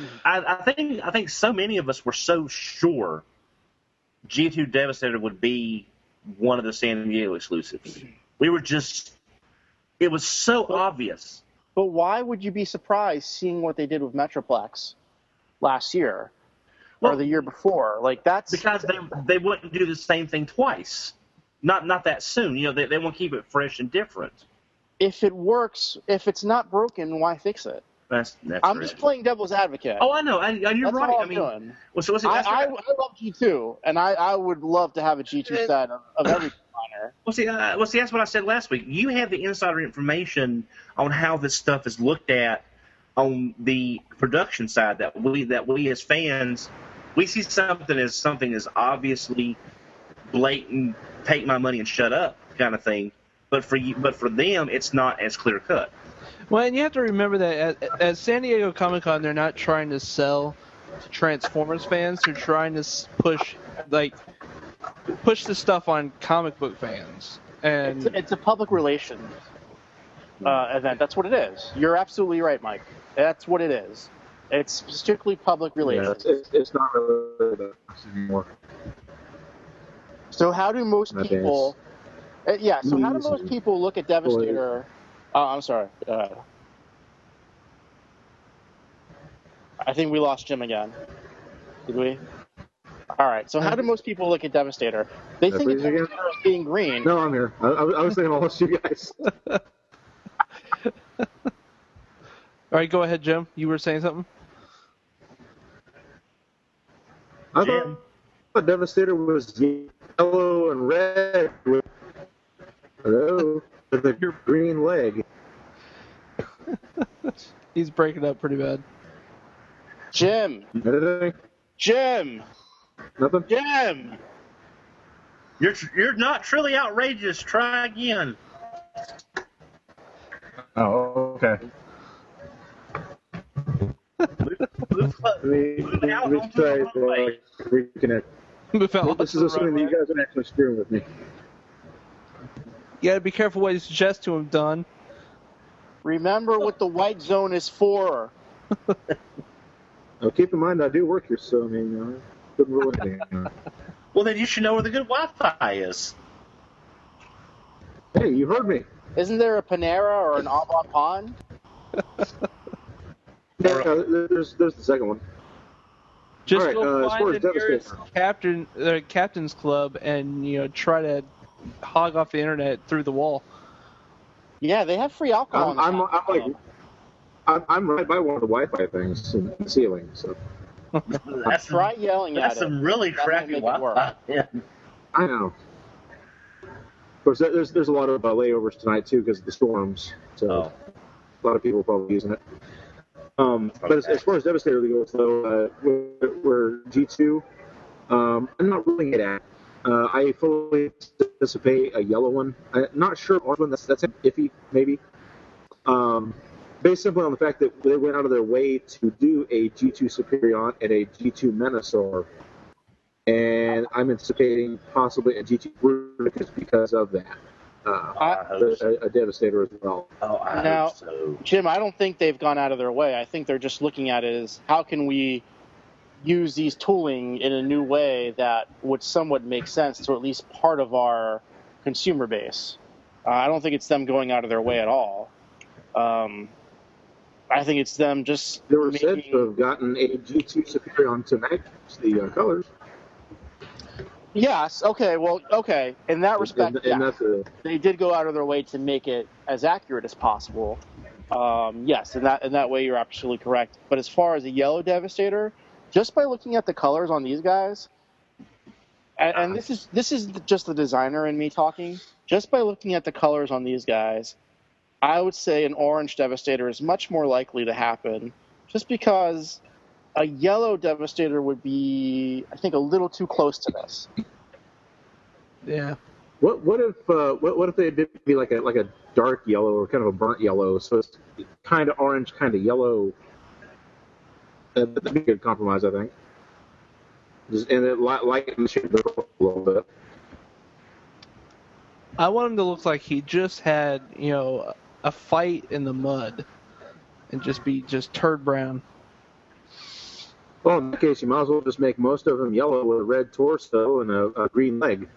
I think so many of us were so sure G2 Devastator would be one of the San Diego exclusives. We were just it was so obvious. But why would you be surprised seeing what they did with Metroplex last year or the year before? Like that's because they wouldn't do the same thing twice. Not that soon. You know, they want to keep it fresh and different. If it works, if it's not broken, why fix it? I'm just playing devil's advocate. Oh, I know. You're right. All I'm doing. I love G2, and I would love to have a G2 set of every designer. Well, see, that's what I said last week. You have the insider information on how this stuff is looked at on the production side. That we as fans, we see something as obviously blatant, take my money and shut up kind of thing. But for them, it's not as clear cut. Well, and you have to remember that at San Diego Comic-Con, they're not trying to sell to Transformers fans. They're trying to push the stuff on comic book fans. And it's a public relations event. That's what it is. You're absolutely right, Mike. That's what it is. It's strictly public relations. Yeah, it's not really anymore. So how do most people... how do most people look at Devastator... I'm sorry. I think we lost Jim again. Did we? All right. So how do most people look at Devastator? They think of Devastator as being green. No, I'm here. I was thinking I lost you guys. All right, go ahead, Jim. You were saying something? I thought Devastator was yellow and red with a green leg. He's breaking up pretty bad. Jim. Anything? Jim. Nothing? Jim. You're not truly outrageous. Try again. Oh, okay. Let me try to reconnect. Move out Well, this onto is the assuming that you runway. guys are actually screwing with me. You gotta be careful what you suggest to him, Don. Remember what the white zone is for. Now, keep in mind, I do work here, so I mean, couldn't rule anything. Well, then you should know where the good Wi-Fi is. Hey, you heard me. Isn't there a Panera or an Au Bon Pond? Yeah, there's the second one. Just All right, go as far find as the nearest captain's club and try to hog off the internet through the wall. Yeah, they have free alcohol. I'm right by one of the Wi-Fi things in the ceiling. So That's Try yelling at That's it. some really That might crappy make it work. Wi-Fi. Yeah. I know. Of course, there's a lot of layovers tonight too because of the storms. So Oh. a lot of people are probably using it. But as far as Devastator goes, though, we're G2. I'm not ruling it out. I fully anticipate a yellow one. I'm not sure orange one. That's iffy, maybe. Based simply on the fact that they went out of their way to do a G2 Superion and a G2 Menasor. And I'm anticipating possibly a G2 Bruticus because of that. A Devastator as well. Oh, I Now- hope so. Jim, I don't think they've gone out of their way. I think they're just looking at it as how can we use these tooling in a new way that would somewhat make sense to at least part of our consumer base. I don't think it's them going out of their way at all. I think it's them just They were said making... to have gotten a G2 Superion to match the colors. Yes, okay. In that respect, And that's they did go out of their way to make it as accurate as possible. Yes, in that way you're absolutely correct. But as far as a yellow Devastator, just by looking at the colors on these guys, and this is just the designer in me talking, just by looking at the colors on these guys, I would say an orange Devastator is much more likely to happen, just because a yellow Devastator would be, I think, a little too close to this. Yeah. What if they did be like a dark yellow or kind of a burnt yellow, so it's kind of orange, kind of yellow. That'd be a good compromise, I think. And it lighten the shade of the color a little bit. I want him to look like he just had, a fight in the mud and just be turd brown. Well, in that case, you might as well just make most of them yellow with a red torso and a green leg.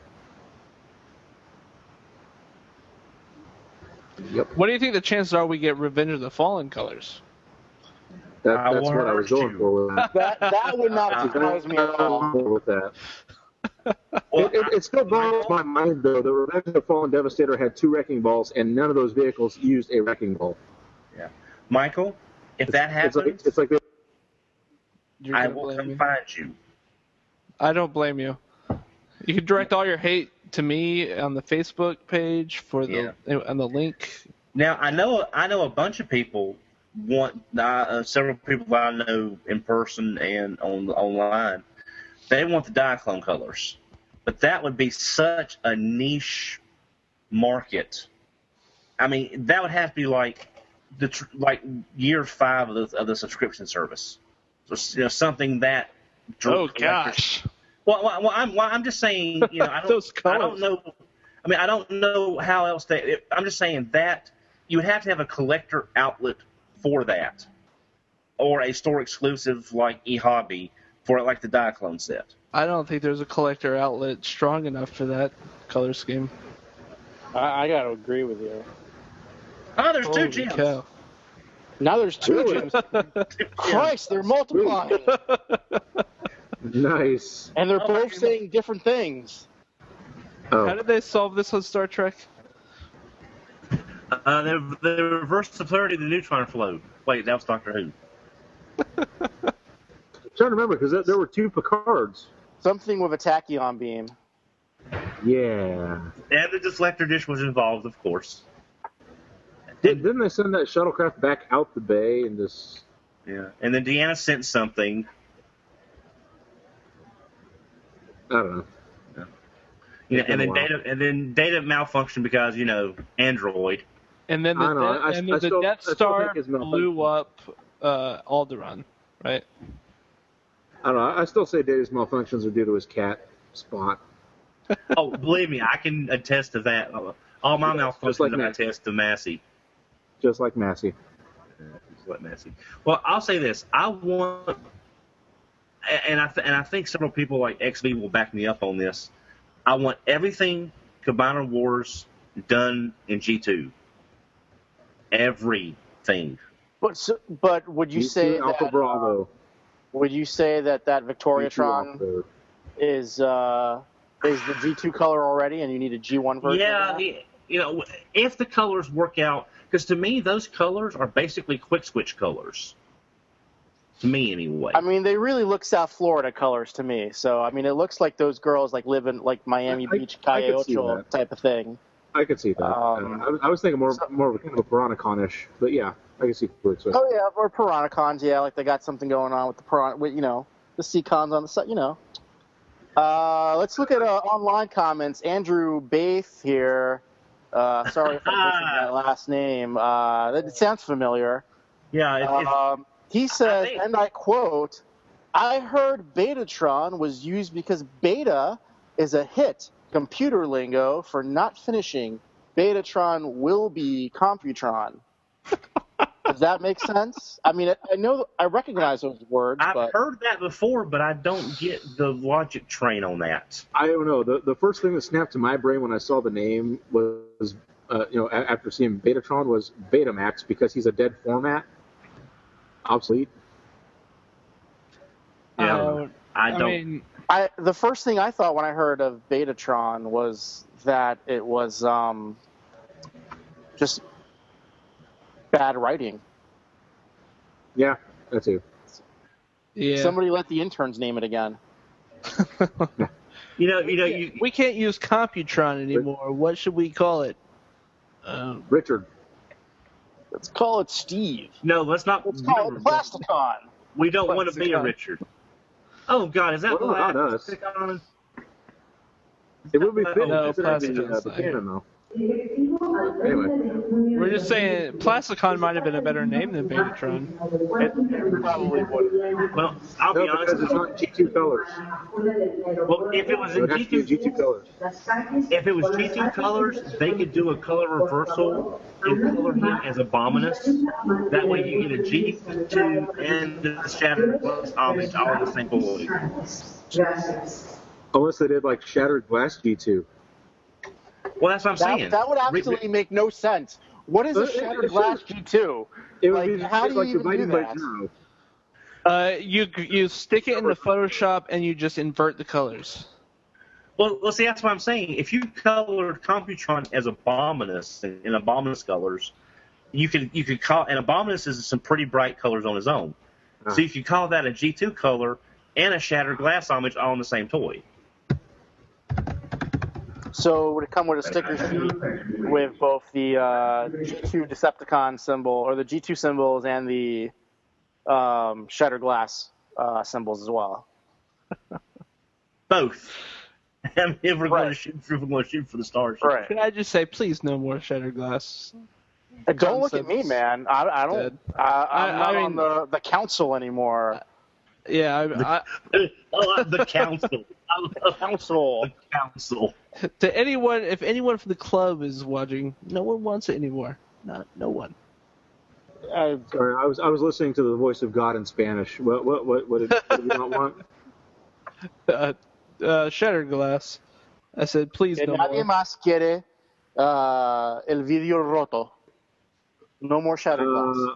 Yep. What do you think the chances are we get Revenge of the Fallen colors? That's what I was going for with that. That would not surprise me at all. With that. It still boggles my mind, though, that Revenge of the Fallen Devastator had 2 wrecking balls, and none of those vehicles used a wrecking ball. Yeah. Michael, if that happens, It's like You're I gonna will blame come me? find you. I don't blame you. You can direct all your hate to me on the Facebook page on the link. Now I know a bunch of people want several people that I know in person and online. They want the Diaclone colors, but that would be such a niche market. I mean, that would have to be like year 5 of the subscription service. So, something that. Oh gosh. Well, I'm just saying, I Those don't know. I mean, I don't know how else I'm just saying that you would have to have a collector outlet for that, or a store exclusive like eHobby for like the Diaclone set. I don't think there's a collector outlet strong enough for that color scheme. I got to agree with you. Oh, there's 2 Holy gyms. cow. Now there's 2 gyms. Christ, they're multiplying. nice. And they're both saying different things. Oh. How did they solve this on Star Trek? They reversed the polarity of the neutron flow. Wait, that was Doctor Who. I'm trying to remember, because there were 2 Picards. Something with a tachyon beam. Yeah. And the deflector dish was involved, of course. Didn't they send that shuttlecraft back out the bay and just... Yeah. And then Deanna sent something. I don't know. And then data malfunctioned because Android. And then the Death Star blew up Alderaan, right? I don't know. I still say Data's malfunctions are due to his cat. spot. Oh, believe me, I can attest to that. All my malfunctions like I Massey. attest to Massey. Just like Massey. Just like Massey. Well, I'll say this: I want, and I think several people like XV will back me up on this. I want everything Combiner Wars done in G2. Everything. But would you say Alpha that? Bravo. Would you say that Victoriatron G2 is the G2 color already, and you need a G1 version? Yeah, of that? if the colors work out, because to me those colors are basically quick switch colors. To me, anyway. I mean, they really look South Florida colors to me. So, I mean, it looks like those girls like live in like Miami Beach, I could see Calle that. type of thing. I could see that. I was thinking more of a kind of a Piranha-con-ish, but yeah, I can see quick switch. Oh yeah, or Piranha-cons, yeah, like they got something going on with the the C-cons on the side, Let's look at online comments. Andrew Baith here. Sorry if I butchered that last name. It sounds familiar. Yeah. He says, and I quote, "I heard Betatron was used because beta is a hit computer lingo for not finishing. Betatron will be Computron." Does that make sense? I mean, I recognize those words. I've heard that before, but I don't get the logic train on that. I don't know. The first thing that snapped to my brain when I saw the name was, after seeing Betatron, was Betamax, because he's a dead format. Obsolete. Yeah, I don't. The first thing I thought when I heard of Betatron was that it was just bad writing. Yeah, that too. Yeah. Somebody let the interns name it again. We can't use Computron anymore. What should we call it? Richard. Let's call it Steve. No, let's not. Let's call it Plasticon. We don't want to be a Richard. Oh God, is that Well, not us. Plasticon? It would be fitting No, considering Plasticon's the not canon, though. Anyway. We're just saying Plasticon might have been a better name than Betatron. It probably would. Well, I'll be No, honest. because it's not G2 colors. Well, if it was It in would have to be G2, G2 colors. if it was G2 colors, they could do a color reversal and color him as Abominus. That way, you get a G2 and the Shattered Glass homage all in the same boy. Unless they did like Shattered Glass G2. Well, that's what I'm saying. That would absolutely make no sense. What is a Shattered Glass G2? It would be how do you like even do dividing by that? zero. You stick it into Photoshop and you just invert the colors. Well, see, that's what I'm saying. If you colored Computron as Abominus in Abominus colors, you could call, and Abominus is some pretty bright colors on his own. So you could call that a G2 color and a Shattered Glass homage all in the same toy. So would it come with a sticker sheet with both the G2 Decepticon symbol, or the G2 symbols, and the Shattered Glass symbols as well? Both. If we're going to shoot for the stars. Right. Can I just say, please, no more Shattered Glass? Don't look at me, man. I don't. I'm not on the council anymore. Yeah, The council. Council. The council. To anyone, if anyone from the club is watching, no one wants it anymore. No one. Sorry, I was listening to the voice of God in Spanish. What did you not want? Shattered Glass. I said, please Que no nadie more. más quiere el vidrio roto. No more Shattered Glass.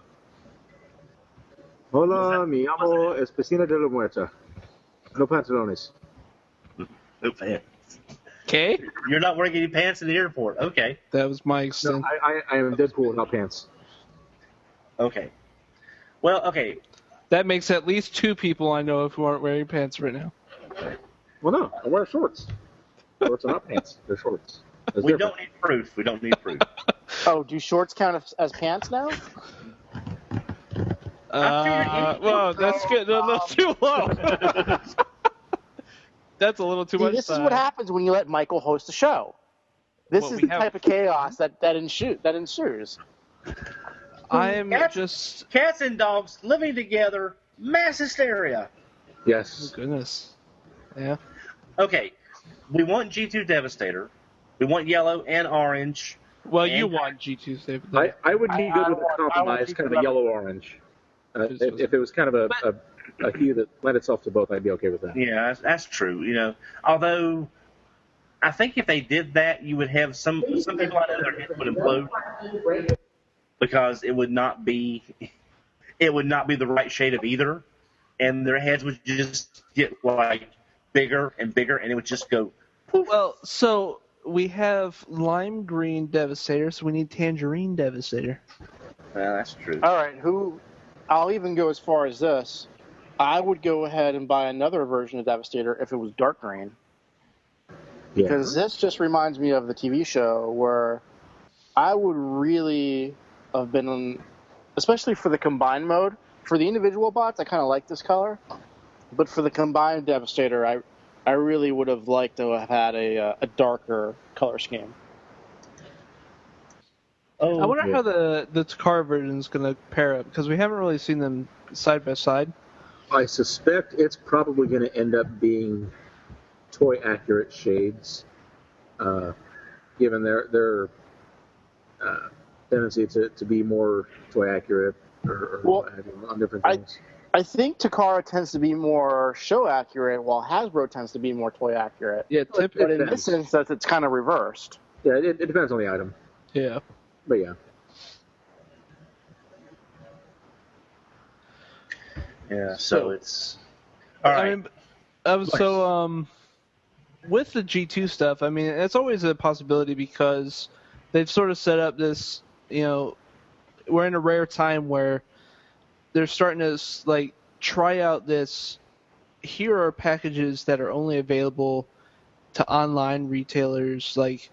Hola, mi amo es Piscina de la Muerta. No pantalones. No pants. Okay. You're not wearing any pants in the airport. Okay. That was my No, extent. I am Deadpool without pants. Okay. Well, okay. That makes at least two people I know who aren't wearing pants right now. Well, no, I wear shorts. Shorts are not pants. They're shorts. That's We different. don't need proof. We don't need proof. Oh, do shorts count as pants now? Well, that's good. No, that's too low. That's a little too See, much. this is what happens when you let Michael host a show. This Well, is we the have- type of chaos that ensues. I am just. Cats and dogs living together, mass hysteria. Yes. Oh, goodness. Yeah. Okay, we want G2 Devastator. We want yellow and orange. Well, and you want G2 Save. I would be good with a compromise, kind of a yellow-orange. If it was kind of a hue that lent itself to both, I'd be okay with that. Yeah, that's true. You know, although I think if they did that, you would have some people I know their heads would implode because it would not be the right shade of either, and their heads would just get like bigger and bigger, and it would just go. Poof. Well, so we have lime green Devastator, so we need tangerine Devastator. Well, that's true. All right, I'll even go as far as this. I would go ahead and buy another version of Devastator if it was dark green. Because this just reminds me of the TV show where I would really have been, especially for the combined mode, for the individual bots, I kind of like this color. But for the combined Devastator, I really would have liked to have had a darker color scheme. Oh, I wonder how the Takara version is going to pair up, because we haven't really seen them side by side. I suspect it's probably going to end up being toy-accurate shades, given their tendency to be more toy-accurate or on different things. I think Takara tends to be more show-accurate, while Hasbro tends to be more toy-accurate. Yeah, but in this instance, it's kind of reversed. Yeah, it depends on the item. Yeah. But yeah. Yeah, so it's all right. I mean, with the G2 stuff, I mean, it's always a possibility because they've sort of set up this, we're in a rare time where they're starting to, like, try out this, here are packages that are only available to online retailers, like,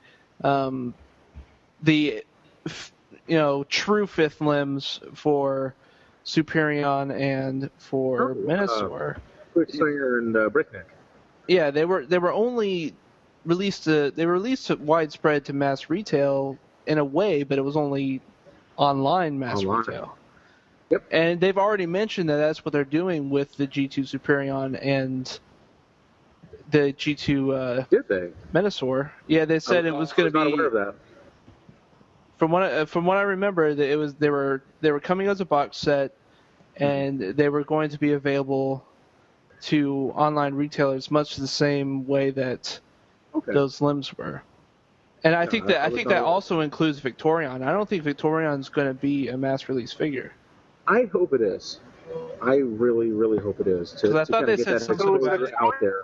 the, true fifth limbs for Superion and for Menasor. Quickslinger and Breakneck. Yeah, they were only released to widespread to mass retail in a way, but it was only online mass retail. Yep. And they've already mentioned that that's what they're doing with the G2 Superion and the G2 Did they? Menasor. Yeah, they said it was going to be. I was not aware of that. From what I remember, that they were coming as a box set, and they were going to be available to online retailers much the same way that those limbs were. And I think that also includes Victorion. I don't think Victorion's going to be a mass release figure. I hope it is. I really, really hope it is. Because I thought they said something about it out there.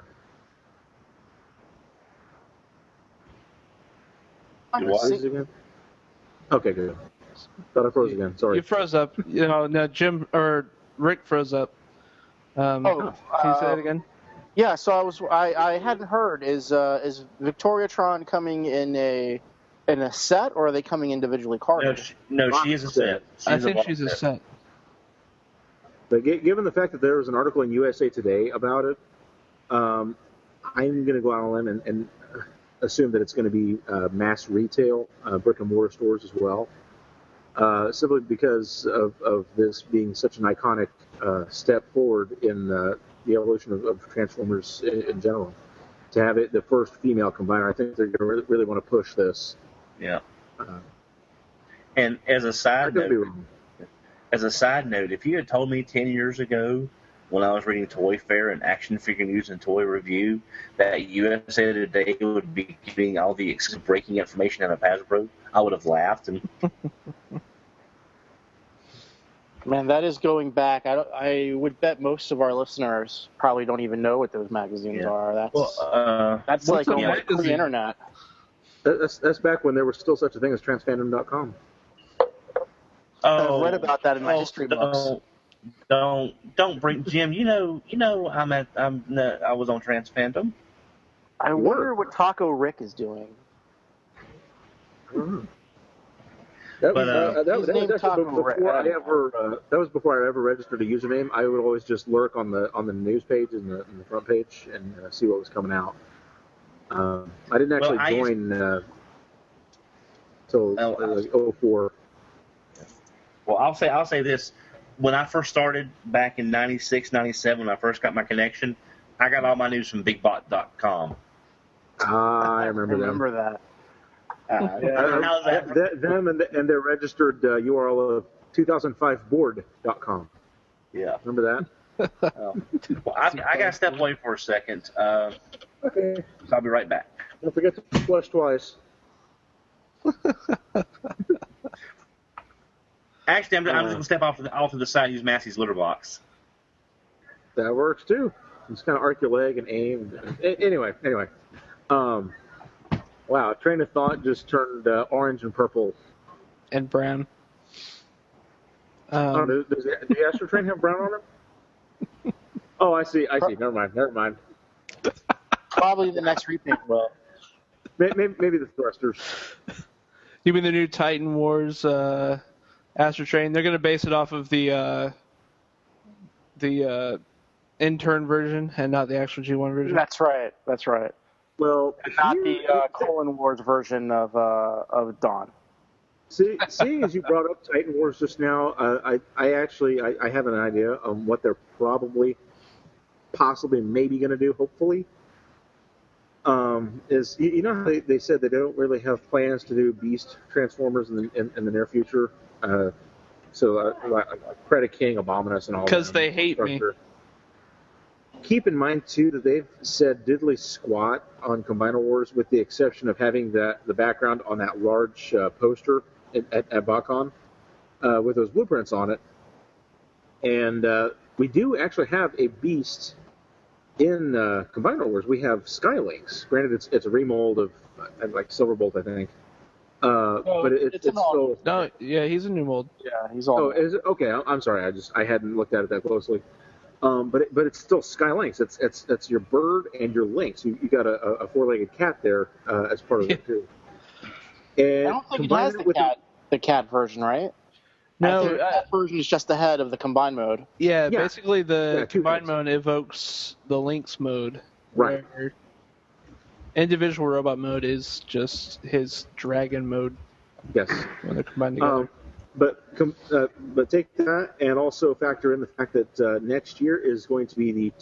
Again? Okay, good. Thought I froze again. Sorry. You froze up. No, Jim or Rick froze up. Can you say that again? Yeah. So I hadn't heard. Is Victoriatron coming in a set, or are they coming individually carded? No, she is a set. I think she's a set. But given the fact that there was an article in USA Today about it, I'm going to go out on a limb and assume that it's going to be mass retail, brick and mortar stores as well, simply because of this being such an iconic step forward in the evolution of Transformers in general. To have it the first female combiner, I think they're going to really want to push this. Yeah. And as a side note, if you had told me 10 years ago, when I was reading Toy Fair and Action Figure News and Toy Review, that USA Today would be giving all the breaking information out of Hasbro, I would have laughed. And man, that is going back. I would bet most of our listeners probably don't even know what those magazines are. That's like the internet. That's back when there was still such a thing as transfandom.com. I read about that in my history books. Don't bring Jim. I was on Trans Fandom. I wonder what Taco Rick is doing. That was before I ever registered a username. I would always just lurk on the news page and the front page and see what was coming out. I didn't actually join until 04. Well, I'll say this. When I first started back in 96, 97, when I first got my connection, I got all my news from BigBot.com. I remember them. Remember that. How's that? Them and their registered URL of 2005board.com. Yeah. Remember that? Well, I got to step away for a second. Okay. So I'll be right back. Don't forget to flush twice. Actually, I'm just going to step off to the side and use Massey's litter box. That works too. Just kind of arc your leg and aim. Anyway. Wow, train of thought just turned orange and purple. And brown. Does the Astro Train have brown on it? Oh, I see. Never mind. Probably the next repaint will. Maybe the thrusters. You mean the new Titan Wars Astro Train? They're going to base it off of the intern version and not the actual G1 version. That's right. Well, Not the Clone Wars version of Dawn. Seeing as you brought up Titan Wars just now, I have an idea on what they're possibly maybe going to do, hopefully. Is you know how they said they don't really have plans to do Beast Transformers in the near future? So Predator King, Abominus, and all. Because they hate me. Keep in mind too that they've said diddly squat on Combiner Wars, with the exception of having the background on that large poster at BotCon with those blueprints on it. And we do actually have a Beast in Combiner Wars. We have Skylynx. Granted, it's a remold of like Silverbolt, I think. But it's still. No, yeah, he's a new mold. Yeah, he's all. Oh, is it? Okay, I'm sorry. I hadn't looked at it that closely. But it's still Skylynx. It's your bird and your lynx. You got a four-legged cat there as part of it too. And I don't think it has the cat version, right? No, the cat version is just the head of the combined mode. Yeah, basically the combined heads. mode evokes the Lynx mode. Right. Where individual robot mode is just his dragon mode Yes. when they're combined together. But take that and also factor in the fact that next year is going to be the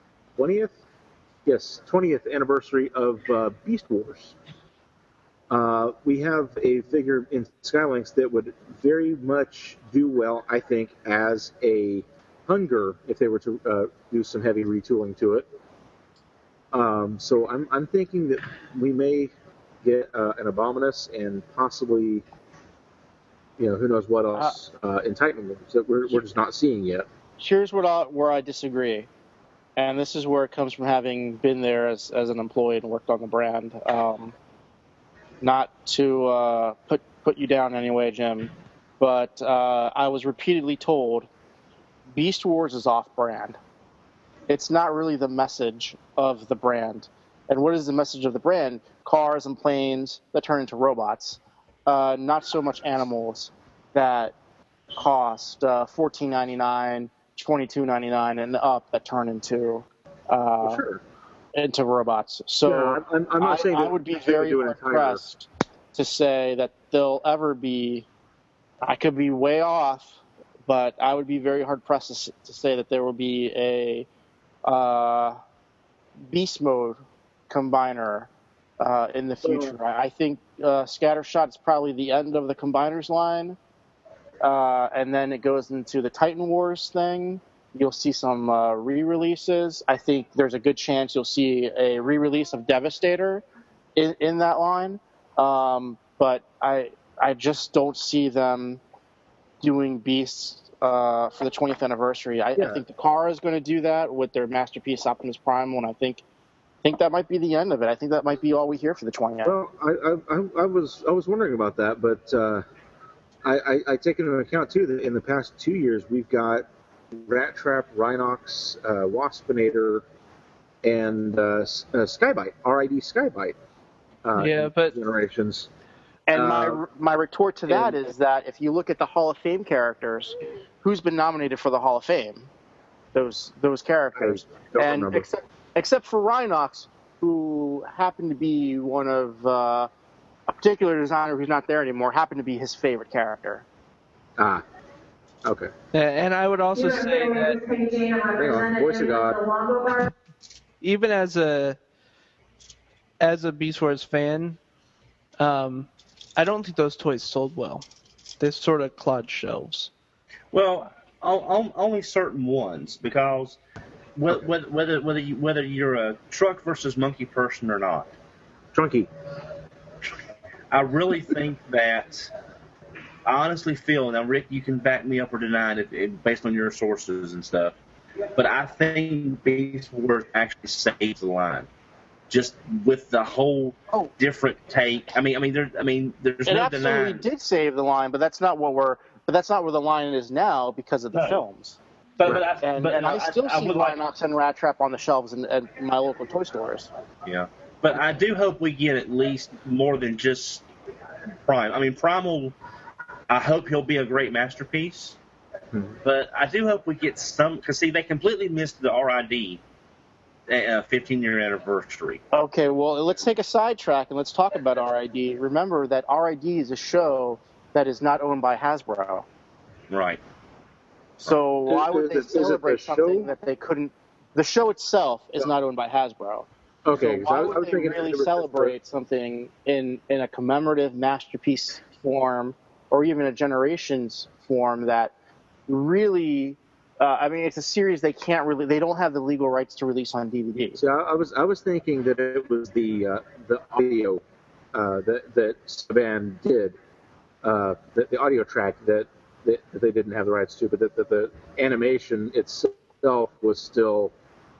20th anniversary of Beast Wars. We have a figure in Skylynx that would very much do well, I think, as a Hunger if they were to do some heavy retooling to it. So I'm thinking that we may get an Abominus and possibly, who knows what else in Titan Wars that we're just not seeing yet. Here's where I disagree, and this is where it comes from having been there as an employee and worked on the brand. Not to put you down anyway, Jim, but I was repeatedly told Beast Wars is off-brand. It's not really the message of the brand. And what is the message of the brand? Cars and planes that turn into robots. Not so much animals that cost $14.99, $22.99 and up that turn into into robots. So yeah, I'm not saying I would be very impressed to say that there'll ever be. I could be way off, but I would be very hard pressed to say that there will be a beast mode combiner in the future. I think Scattershot is probably the end of the combiners line, and then it goes into the Titan Wars thing. You'll see some re-releases. I think there's a good chance you'll see a re-release of Devastator in that line, but I just don't see them doing Beasts for the 20th anniversary. I think the car is going to do that with their masterpiece Optimus Prime, and I think that might be the end of it. I think that might be all we hear for the 20th. Well, I was wondering about that, but I take into account too that in the past 2 years we've got Rat Trap, Rhinox, Waspinator, and Skybite, RID Skybite. But generations. And my retort to that is that if you look at the Hall of Fame characters, who's been nominated for the Hall of Fame? Those characters. Don't remember. Except for Rhinox, who happened to be one of a particular designer who's not there anymore, happened to be his favorite character. Ah, okay. And I would also say that Hang on, Voice of God. even as a as a Beast Wars fan, I don't think those toys sold well. They sort of clogged shelves. Well, only certain ones, because whether you're a truck versus monkey person or not, Trunky. I really think that I honestly feel, now Rick, you can back me up or deny it based on your sources and stuff, but I think Beast Wars actually saves the line. Just with the whole different take. I mean, there's It no absolutely denying. did save the line, but that's not where the line is now because of the No. films. But I still see would like, Rhinox and Rat Trap on the shelves in my local toy stores. yeah. But I do hope we get at least more than just Prime. I mean, Primal, I hope he'll be a great masterpiece. But I do hope we get some, because see, they completely missed the RID 15-year anniversary. Okay, well, let's take a sidetrack and let's talk about RID. Remember that RID is a show that is not owned by Hasbro. Right. So why would they Is it the celebrate something show? that they couldn't? The show itself is not owned by Hasbro. Okay, So 'cause why I would was they thinking really it was celebrate something in a commemorative masterpiece form or even a Generations form that really, I mean, it's a series they don't have the legal rights to release on DVD. See, I was thinking that it was the audio that Saban did, the audio track that they didn't have the rights to, but that the animation itself was still,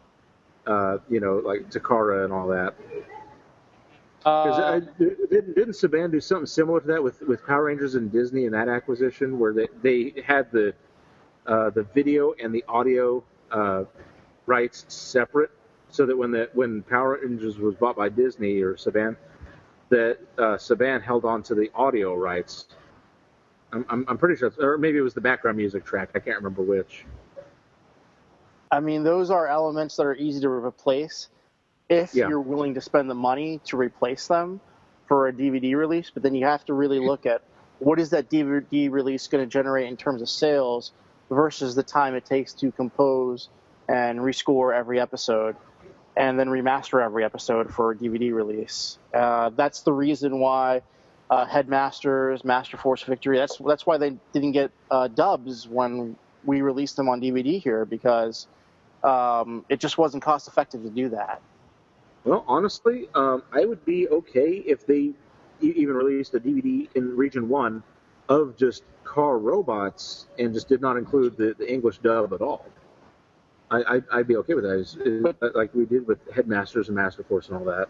like Takara and all that. Because didn't Saban do something similar to that with Power Rangers and Disney in that acquisition, where they had the video and the audio rights separate, so that when Power Rangers was bought by Disney or Saban, that Saban held on to the audio rights. I'm pretty sure, or maybe it was the background music track. I can't remember which. I mean, those are elements that are easy to replace if you're willing to spend the money to replace them for a DVD release. But then you have to really look at what is that DVD release going to generate in terms of sales versus the time it takes to compose and rescore every episode and then remaster every episode for a DVD release. That's the reason why Headmasters, Master Force Victory, that's why they didn't get dubs when we released them on DVD here, because it just wasn't cost effective to do that. Well, honestly, I would be okay if they even released a DVD in Region 1 of just car robots and just did not include the English dub at all. I'd be okay with that, like we did with Headmasters and Master Force and all that.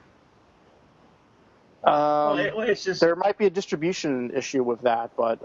It's just, there might be a distribution issue with that, but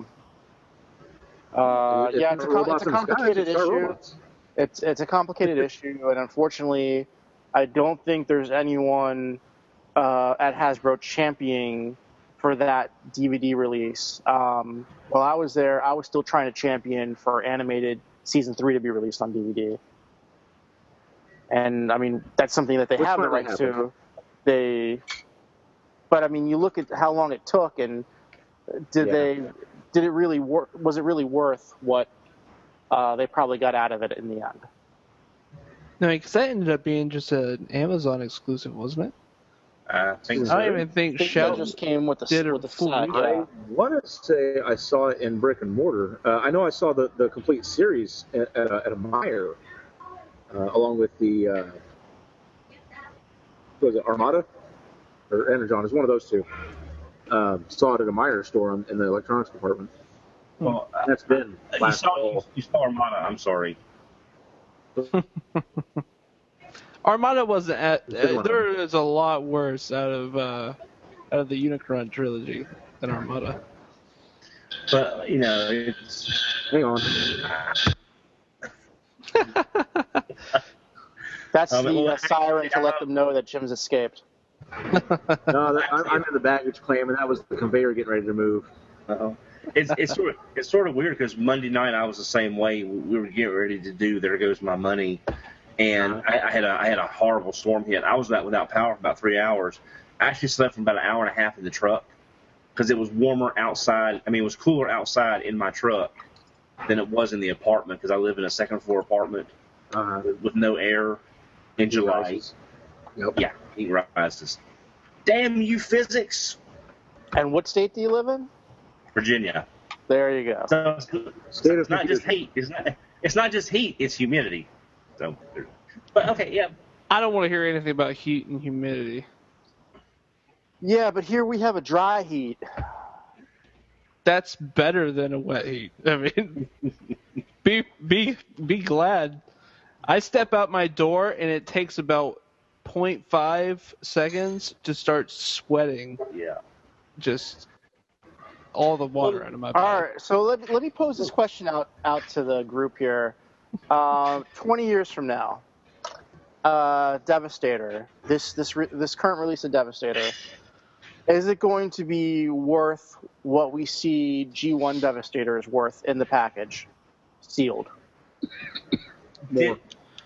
it's a complicated issue. It's a complicated issue, and unfortunately, I don't think there's anyone at Hasbro championing for that DVD release. While I was there, I was still trying to champion for Animated Season 3 to be released on DVD. And, I mean, that's something that they have the rights to. But, I mean, you look at how long it took, and was it really worth what they probably got out of it in the end? No, because that ended up being just an Amazon exclusive, wasn't it? I think so. I don't even think Shell just came with the did with the full set. week. I want to say I saw it in brick and mortar. I know I saw the complete series at a Meijer, along with the was it Armada or Energon? It's one of those two. Saw it at a Meijer store in the electronics department. Well, That's been last fall. you saw Armada. I'm sorry. Armada wasn't at. There is a lot worse out of the Unicron trilogy than Armada. But it's Hang on. That's the siren to let them know that Jim's escaped. No, I'm in the baggage claim, and that was the conveyor getting ready to move. It's sort of weird because Monday night I was the same way. We were getting ready to do There Goes My Money, and I had a horrible storm hit. I was without power for about 3 hours. I actually slept for about an hour and a half in the truck because it was warmer outside. I mean, it was cooler outside in my truck than it was in the apartment because I live in a second floor apartment with no air in July. Yep. Yeah, Heat rises. Damn you, physics! And what state do you live in? Virginia. There you go. So it's not just heat. It's not just heat. It's humidity. So, but okay, yeah. I don't want to hear anything about heat and humidity. Yeah, but here we have a dry heat. That's better than a wet heat. I mean, be glad. I step out my door and it takes about 0.5 seconds to start sweating. Yeah. Just all the water out of my body. All right, so let me pose this question out to the group here. 20 years from now, Devastator, this current release of Devastator, is it going to be worth what we see G1 Devastator is worth in the package, sealed? More.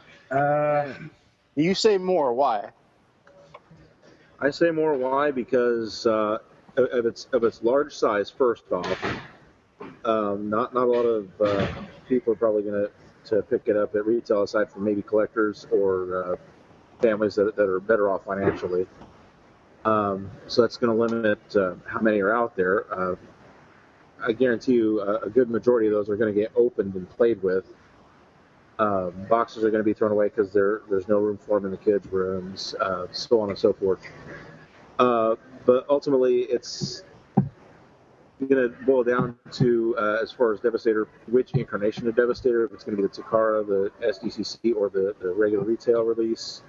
You say more. Why? I say more. Why? Because of its large size. First off, not a lot of people are probably going to pick it up at retail, aside from maybe collectors or families that are better off financially. So that's going to limit how many are out there. I guarantee you a good majority of those are going to get opened and played with. Boxes are going to be thrown away because there's no room for them in the kids' rooms, so on and so forth. But ultimately, it's going to boil down to, as far as Devastator, which incarnation of Devastator, if it's going to be the Takara, the SDCC, or the regular retail release.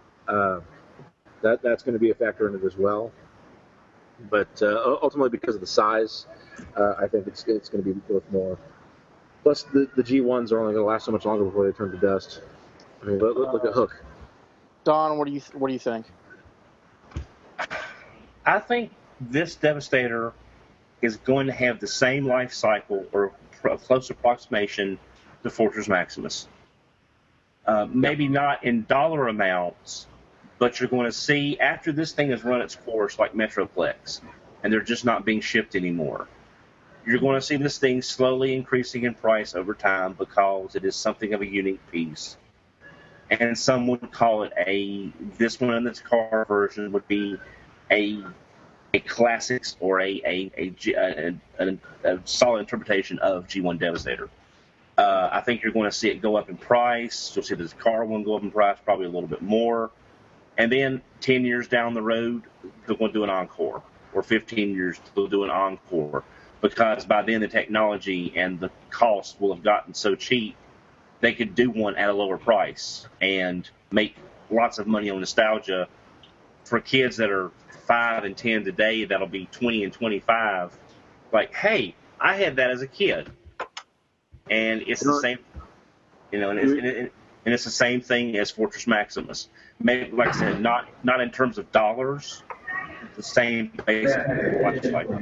That's going to be a factor in it as well. But ultimately, because of the size, I think it's going to be worth more. Plus, the G1s are only going to last so much longer before they turn to dust. I mean, look at Hook. Don, what do you think? I think this Devastator is going to have the same life cycle or a close approximation to Fortress Maximus. Maybe not in dollar amounts, but you're going to see after this thing has run its course like Metroplex, and they're just not being shipped anymore. You're going to see this thing slowly increasing in price over time because it is something of a unique piece. And some would call it this one in its car version would be a classics or a solid interpretation of G1 Devastator. I think you're going to see it go up in price. You'll see the car one go up in price probably a little bit more. And then 10 years down the road, they're going to do an encore. Or 15 years, they'll do an encore. Because by then the technology and the cost will have gotten so cheap, they could do one at a lower price and make lots of money on nostalgia. For kids that are 5 and 10 today, that'll be 20 and 25. Like, hey, I had that as a kid. And it's the same, and it's the same thing as Fortress Maximus. Maybe, like I said, not in terms of dollars, the same basic life cycle.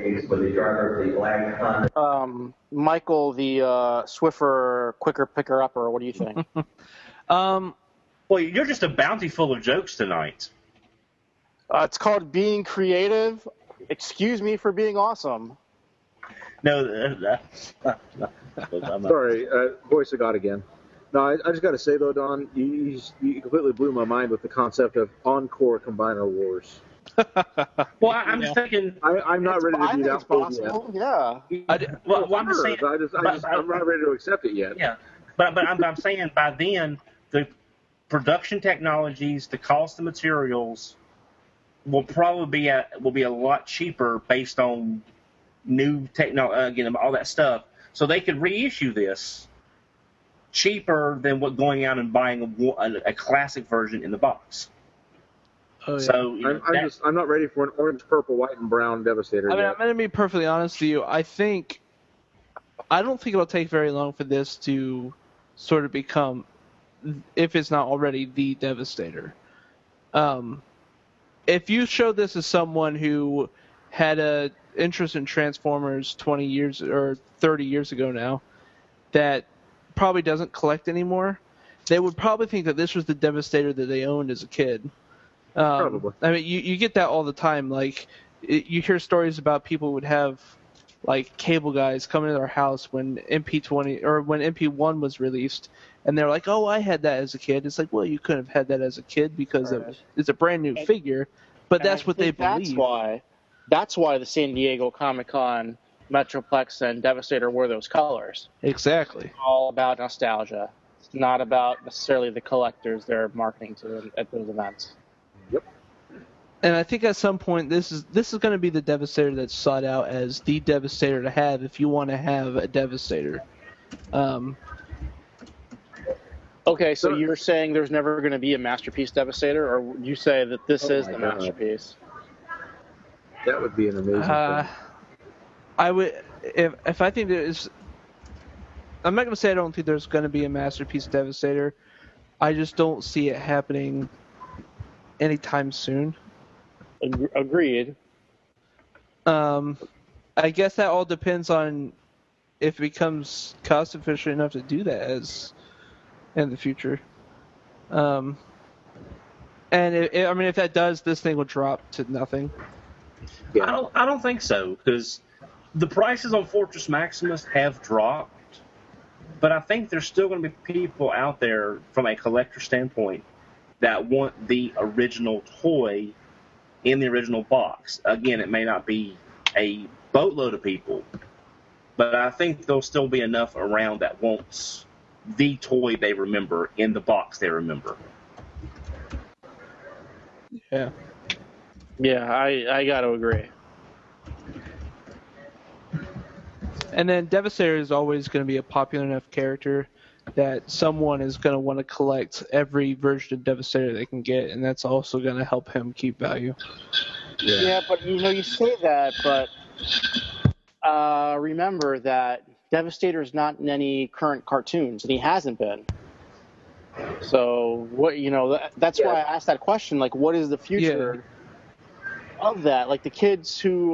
Michael, the Swiffer quicker picker upper, what do you think? Well, you're just a bounty full of jokes tonight. It's called being creative. Excuse me for being awesome. No, Sorry, voice of God again. No, I just got to say, though, Don, you completely blew my mind with the concept of Encore Combiner Wars. Well, I'm just thinking. I'm not ready to be that possible. Yeah. I'm just saying. I'm not ready to accept it yet. Yeah, but I'm saying by then the production technologies, the cost of materials will probably be a lot cheaper based on new technology, all that stuff. So they could reissue this cheaper than what going out and buying a classic version in the box. Oh, yeah. So I'm not ready for an orange, purple, white, and brown Devastator. I mean, I'm going to be perfectly honest with you. I don't think it'll take very long for this to sort of become, if it's not already, the Devastator. If you show this as someone who had a interest in Transformers 20 years or 30 years ago now, that probably doesn't collect anymore, they would probably think that this was the Devastator that they owned as a kid. Probably. I mean, you get that all the time. Like, you hear stories about people who would have like cable guys coming to our house when MP20 or when MP1 was released, and they're like, "Oh, I had that as a kid." It's like, well, you couldn't have had that as a kid because it's a brand new figure, but that's what they believe. That's why the San Diego Comic-Con, Metroplex, and Devastator wore those colors. Exactly. It's all about nostalgia. It's not about necessarily the collectors they're marketing to at those events. Yep. And I think at some point this is going to be the Devastator that's sought out as the Devastator to have if you want to have a Devastator. Okay, so you're saying there's never going to be a Masterpiece Devastator, or you say that this is the Masterpiece? That would be an amazing thing. I would, if I think there's, I'm not going to say I don't think there's going to be a Masterpiece Devastator. I just don't see it happening anytime soon. Agreed. I guess that all depends on if it becomes cost efficient enough to do that as in the future. And if that does, this thing will drop to nothing. Yeah. I don't think so, because the prices on Fortress Maximus have dropped, but I think there's still going to be people out there from a collector standpoint that want the original toy in the original box. Again, it may not be a boatload of people, but I think there'll still be enough around that wants the toy they remember in the box they remember. Yeah. Yeah, I got to agree. And then Devastator is always going to be a popular enough character that someone is going to want to collect every version of Devastator they can get, and that's also going to help him keep value. Yeah, but you say that, but remember that Devastator is not in any current cartoons, and he hasn't been. So that's why I asked that question. Like, what is the future of that? Like the kids who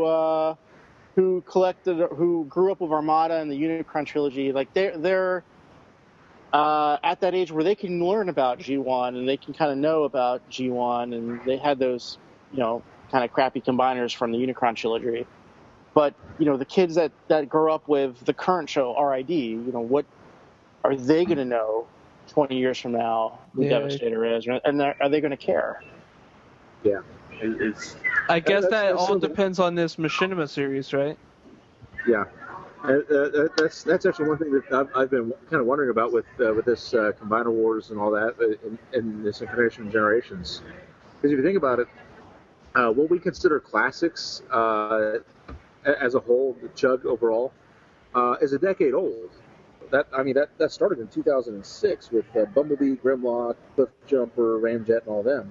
grew up with Armada and the Unicron trilogy, like they're at that age where they can learn about G1 and they can kind of know about G1, and they had those kind of crappy combiners from the Unicron trilogy. But the kids that grow up with the current show RID, what are they going to know 20 years from now who Devastator is, and are they going to care? Yeah. I guess that all depends on this Machinima series, right? Yeah. That's actually one thing that I've been kind of wondering about with this Combiner Wars and all that in this incarnation of generations. Because if you think about it, what we consider classics as a whole, the Chug overall, is a decade old. That started in 2006 with Bumblebee, Grimlock, Cliff Jumper, Ramjet, and all them.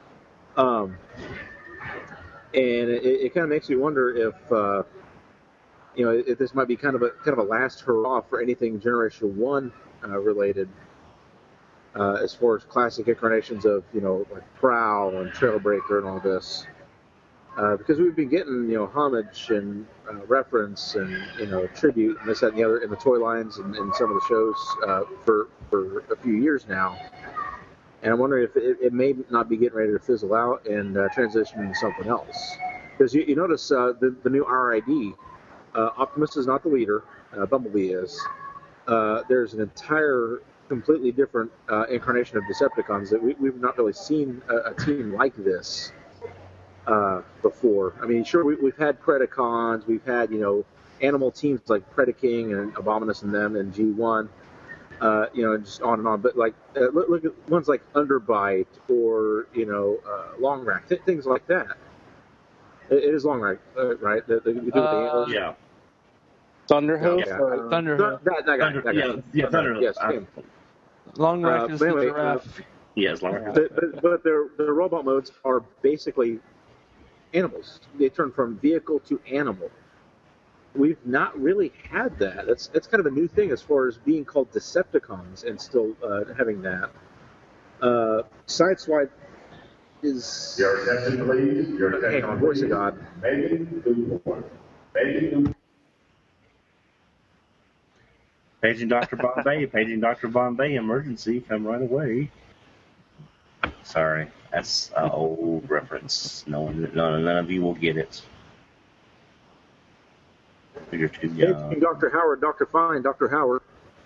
And it kind of makes me wonder if this might be kind of a last hurrah for anything Generation 1 related, as far as classic incarnations of like Prowl and Trailbreaker and all this. Because we've been getting homage and reference and tribute and this, that, and the other in the toy lines and some of the shows for a few years now, and I'm wondering if it may not be getting ready to fizzle out and transition into something else. Because you notice the new RID, Optimus is not the leader, Bumblebee is. There's an entire completely different incarnation of Decepticons that we've not really seen a team like this before. I mean, sure, we've had Predacons, we've had, animal teams like Predaking and Abominus and them and G1, and just on and on. But, like, look at ones like Underbite or, Long Rack, things like that. It is Long Rack, right? Yeah. Thunderhoof? Yeah. Thunderhoof. Thunderhoof. Thunderhoof. Yes, him. Long Rack is the giraffe. Yes, Long Rack. But their robot modes are basically animals. They turn from vehicle to animal. We've not really had that. That's kind of a new thing as far as being called Decepticons and still having that. Sideswipe is... Your attention, please. Your attention, hey, voice of God. Paging Dr. Bombay. Paging Dr. Bombay. Emergency. Come right away. Sorry. That's an old reference. None of you will get it. You're too young. Hey, Dr. Howard, Dr. Fine, Dr. Howard.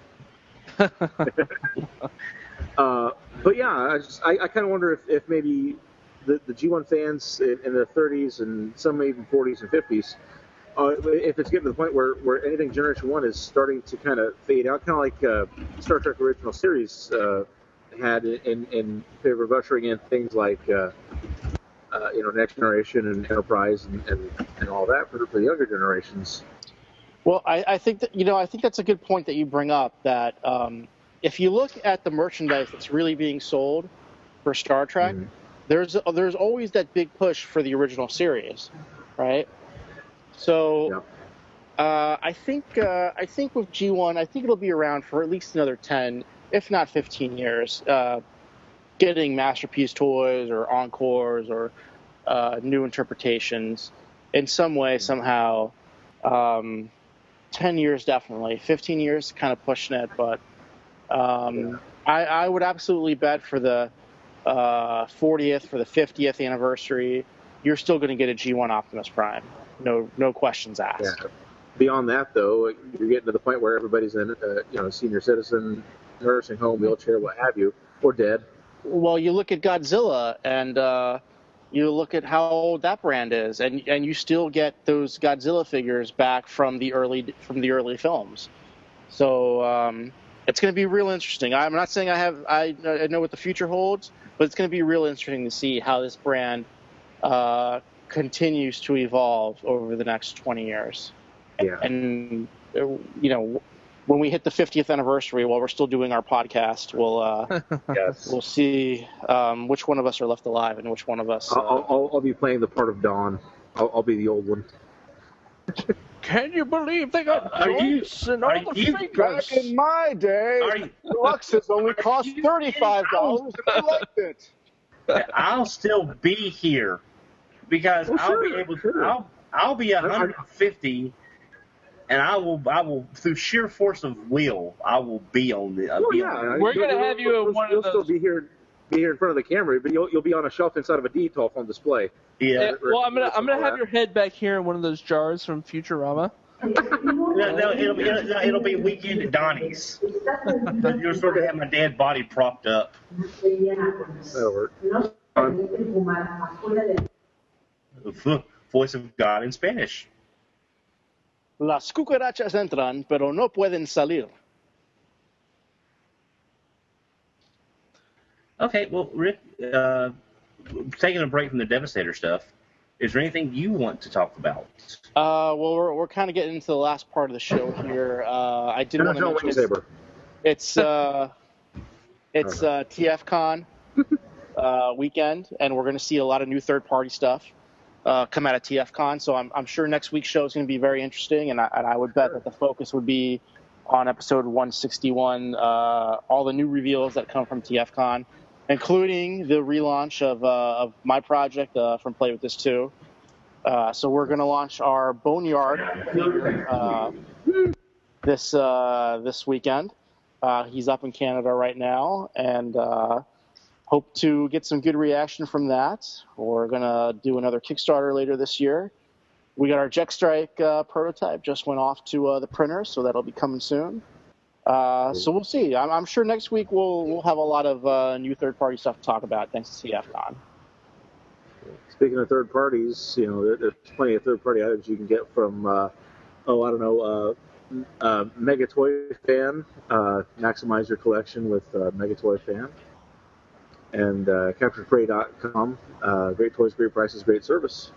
But yeah, I kind of wonder if maybe the G1 fans in the 30s and some even 40s and 50s, if it's getting to the point where anything Generation 1 is starting to kind of fade out, kind of like Star Trek Original Series had in favor of ushering in things like Next Generation and Enterprise and all that for the younger generations. Well, I think that's a good point that you bring up, that if you look at the merchandise that's really being sold for Star Trek, there's always that big push for the original series, right? So I think with G1, I think it'll be around for at least another 10, if not 15 years, getting Masterpiece toys or Encores or new interpretations in some way, somehow. 10 years definitely. 15 years kind of pushing it, but I would absolutely bet for the 40th, for the 50th anniversary, you're still going to get a G1 Optimus Prime. No questions asked. Yeah. Beyond that, though, you're getting to the point where everybody's in senior citizen, nursing home, wheelchair, what have you, or dead. Well, you look at Godzilla and you look at how old that brand is, and you still get those Godzilla figures back from the early films. So it's going to be real interesting. I'm not saying I know what the future holds, but it's going to be real interesting to see how this brand continues to evolve over the next 20 years. Yeah. And when we hit the 50th anniversary, while we're still doing our podcast, we'll see which one of us are left alive and which one of us. I'll be playing the part of Dawn. I'll be the old one. Can you believe they got joints and all the fingers? Back in my day, Deluxes only cost $35 if you liked it. I'll still be here because I'll be able to. I'll be 150. And I will, through sheer force of will, I will be on the. We're gonna have you in one of those. You'll still be here in front of the camera, but you'll be on a shelf inside of a DTOF on display. Yeah. Well, I'm gonna have your head back here in one of those jars from Futurama. No, it'll be Weekend at Donnie's. You're sort of have my dead body propped up. That'll work. Voice of God in Spanish. Las cucarachas entran, pero no pueden salir. Okay, well, Rick, taking a break from the Devastator stuff, is there anything you want to talk about? Well, we're kind of getting into the last part of the show here. I did want to mention it's TFCon weekend, and we're going to see a lot of new third-party stuff come out of TFCon. So I'm sure next week's show is going to be very interesting, and I would bet that the focus would be on episode 161, all the new reveals that come from TFCon, including the relaunch of my project from Play With This 2. So we're going to launch our Boneyard figure this weekend. He's up in Canada right now, and hope to get some good reaction from that. We're going to do another Kickstarter later this year. We got our Jet Strike prototype, just went off to the printer, so that'll be coming soon. So we'll see. I'm sure next week we'll have a lot of new third-party stuff to talk about, thanks to TFCon. Speaking of third parties, there's plenty of third-party items you can get from, Mega Toy Fan. Maximize your collection with Mega Toy Fan. And CapturedPrey.com. Great toys, great prices, great service.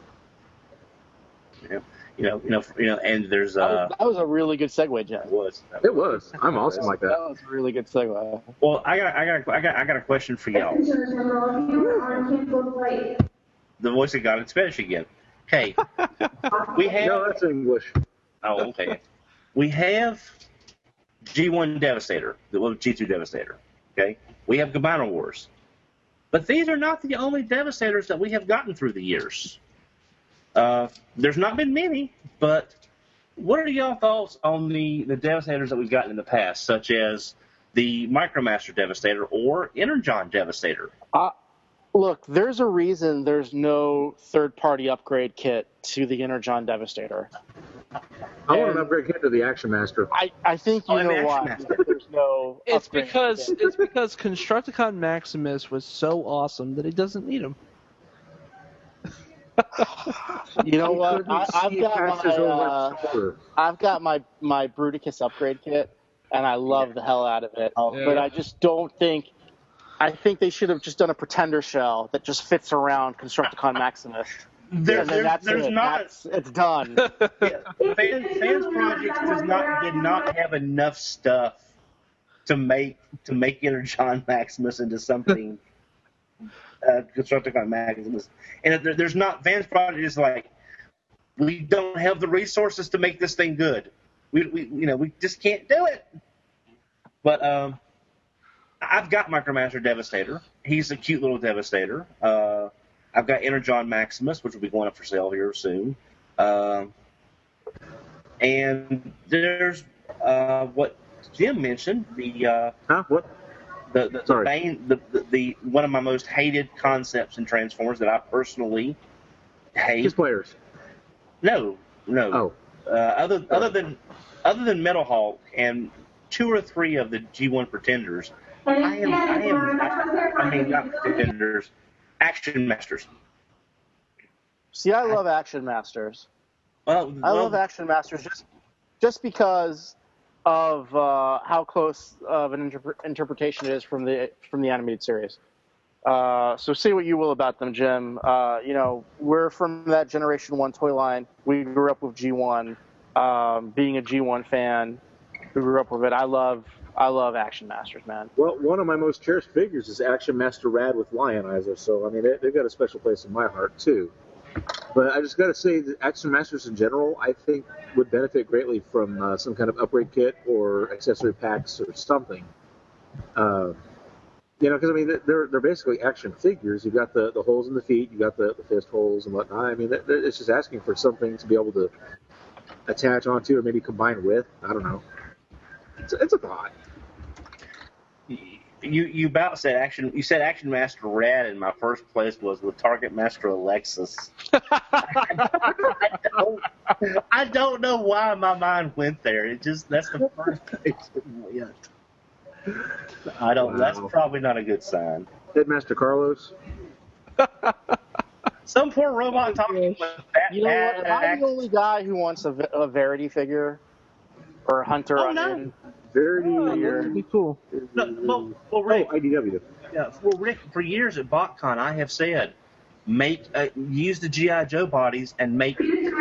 Yeah. And there's that was a really good segue, Jeff. It was. I'm awesome like that. That was a really good segue. Well, I got a question for y'all. The voice of God in Spanish again. Okay. No, that's English. Oh, okay. We have G1 Devastator, G2 Devastator. Okay. We have Gabano Wars. But these are not the only Devastators that we have gotten through the years. There's not been many, but what are y'all thoughts on the Devastators that we've gotten in the past, such as the Micromaster Devastator or Energon Devastator? Look, there's a reason there's no third-party upgrade kit to the Energon Devastator. I want an upgrade kit to the Action Master. I think you Oh, know an why. Action Because there's no. It's upgrade because kit. Constructicon Maximus was so awesome that he doesn't need him. You know what? Couldn't see past his own left shoulder. I've got my Bruticus upgrade kit, and I love the hell out of it. Yeah. But I just don't think. I think they should have just done a Pretender shell that just fits around Constructicon Maximus. And then that's there's it. not. It's done. Fans Projects did not have enough stuff to make Energon Maximus into something. Constructicon Maximus, and there's not. Fans Project is like, we don't have the resources to make this thing good. We just can't do it. But I've got Micromaster Devastator. He's a cute little Devastator. I've got Energon Maximus, which will be going up for sale here soon. And there's what Jim mentioned, the What? the one of my most hated concepts in Transformers that I personally hate. His players. No. Oh. Other than Metal Hulk and 2 or 3 of the G1 Pretenders, I mean not Pretenders, Action Masters. See, I love Action Masters. I love Action Masters just because of how close of an interpretation it is from the animated series. So say what you will about them, Jim. We're from that Generation 1 toy line. We grew up with G1. Being a G1 fan, we grew up with it. I love Action Masters, man. Well, one of my most cherished figures is Action Master Rad with Lionizer, so I mean they've got a special place in my heart too. But I just got to say that Action Masters in general, I think, would benefit greatly from some kind of upgrade kit or accessory packs or something. Because I mean they're basically action figures. You've got the holes in the feet, you've got the fist holes and whatnot. I mean it's just asking for something to be able to attach onto or maybe combine with. I don't know. It's a thought. You about said Action. You said Action Master Rad, and my first place was with Target Master Alexis. I don't know why my mind went there. That's the first place it went. I don't. Wow. That's probably not a good sign. Headmaster Carlos. Some poor robot talking with that. You know what? Am I the only guy who wants a Verity figure or a Hunter? No. Verity That'd be cool. No, well, Rick, IDW. Yeah, well, Rick, for years at BotCon, I have said, use the G.I. Joe bodies and make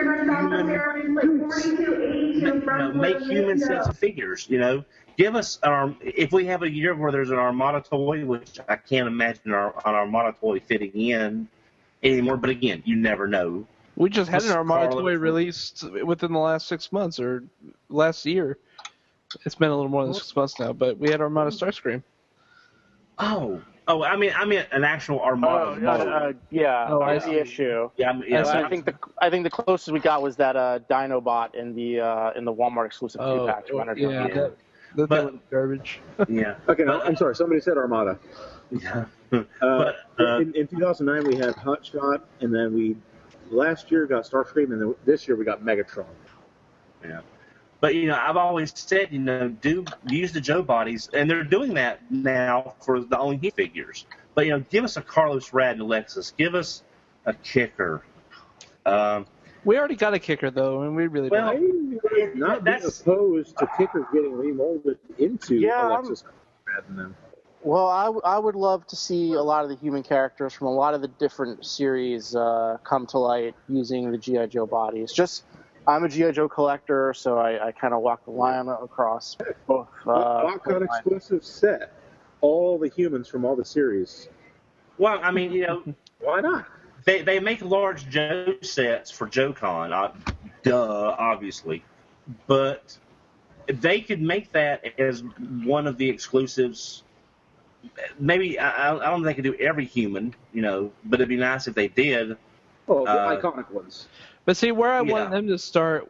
human sets of figures. Give us if we have a year where there's an Armada toy, which I can't imagine an Armada toy fitting in anymore. But again, you never know. We just had an Armada toy released within the last 6 months or last year. It's been a little more than 6 months now, but we had Armada Starscream. Oh, I mean an actual Armada. The issue. Yeah, I think the closest we got was that Dinobot in the Walmart exclusive 2-pack. But garbage. Yeah. Okay, I'm sorry. Somebody said Armada. Yeah. In 2009 we had Hotshot, and then last year got Starscream, and then this year we got Megatron. Yeah. But, I've always said, use the Joe bodies, and they're doing that now for the only he figures. But, give us a Carlos Rad and Alexis. Give us a kicker. We already got a kicker, though, and we really don't. I'm not being opposed to kickers getting remolded into Alexis Rad and them. Well, I would love to see a lot of the human characters from a lot of the different series come to light using the G.I. Joe bodies. I'm a G.I. Joe collector, so I kind of walk the line across both. BotCon exclusive set. All the humans from all the series. Well, I mean, why not? They make large Joe sets for JoeCon, obviously. But they could make that as one of the exclusives. Maybe, I don't think they could do every human, but it'd be nice if they did. Oh, the iconic ones. But see, where I want them to start,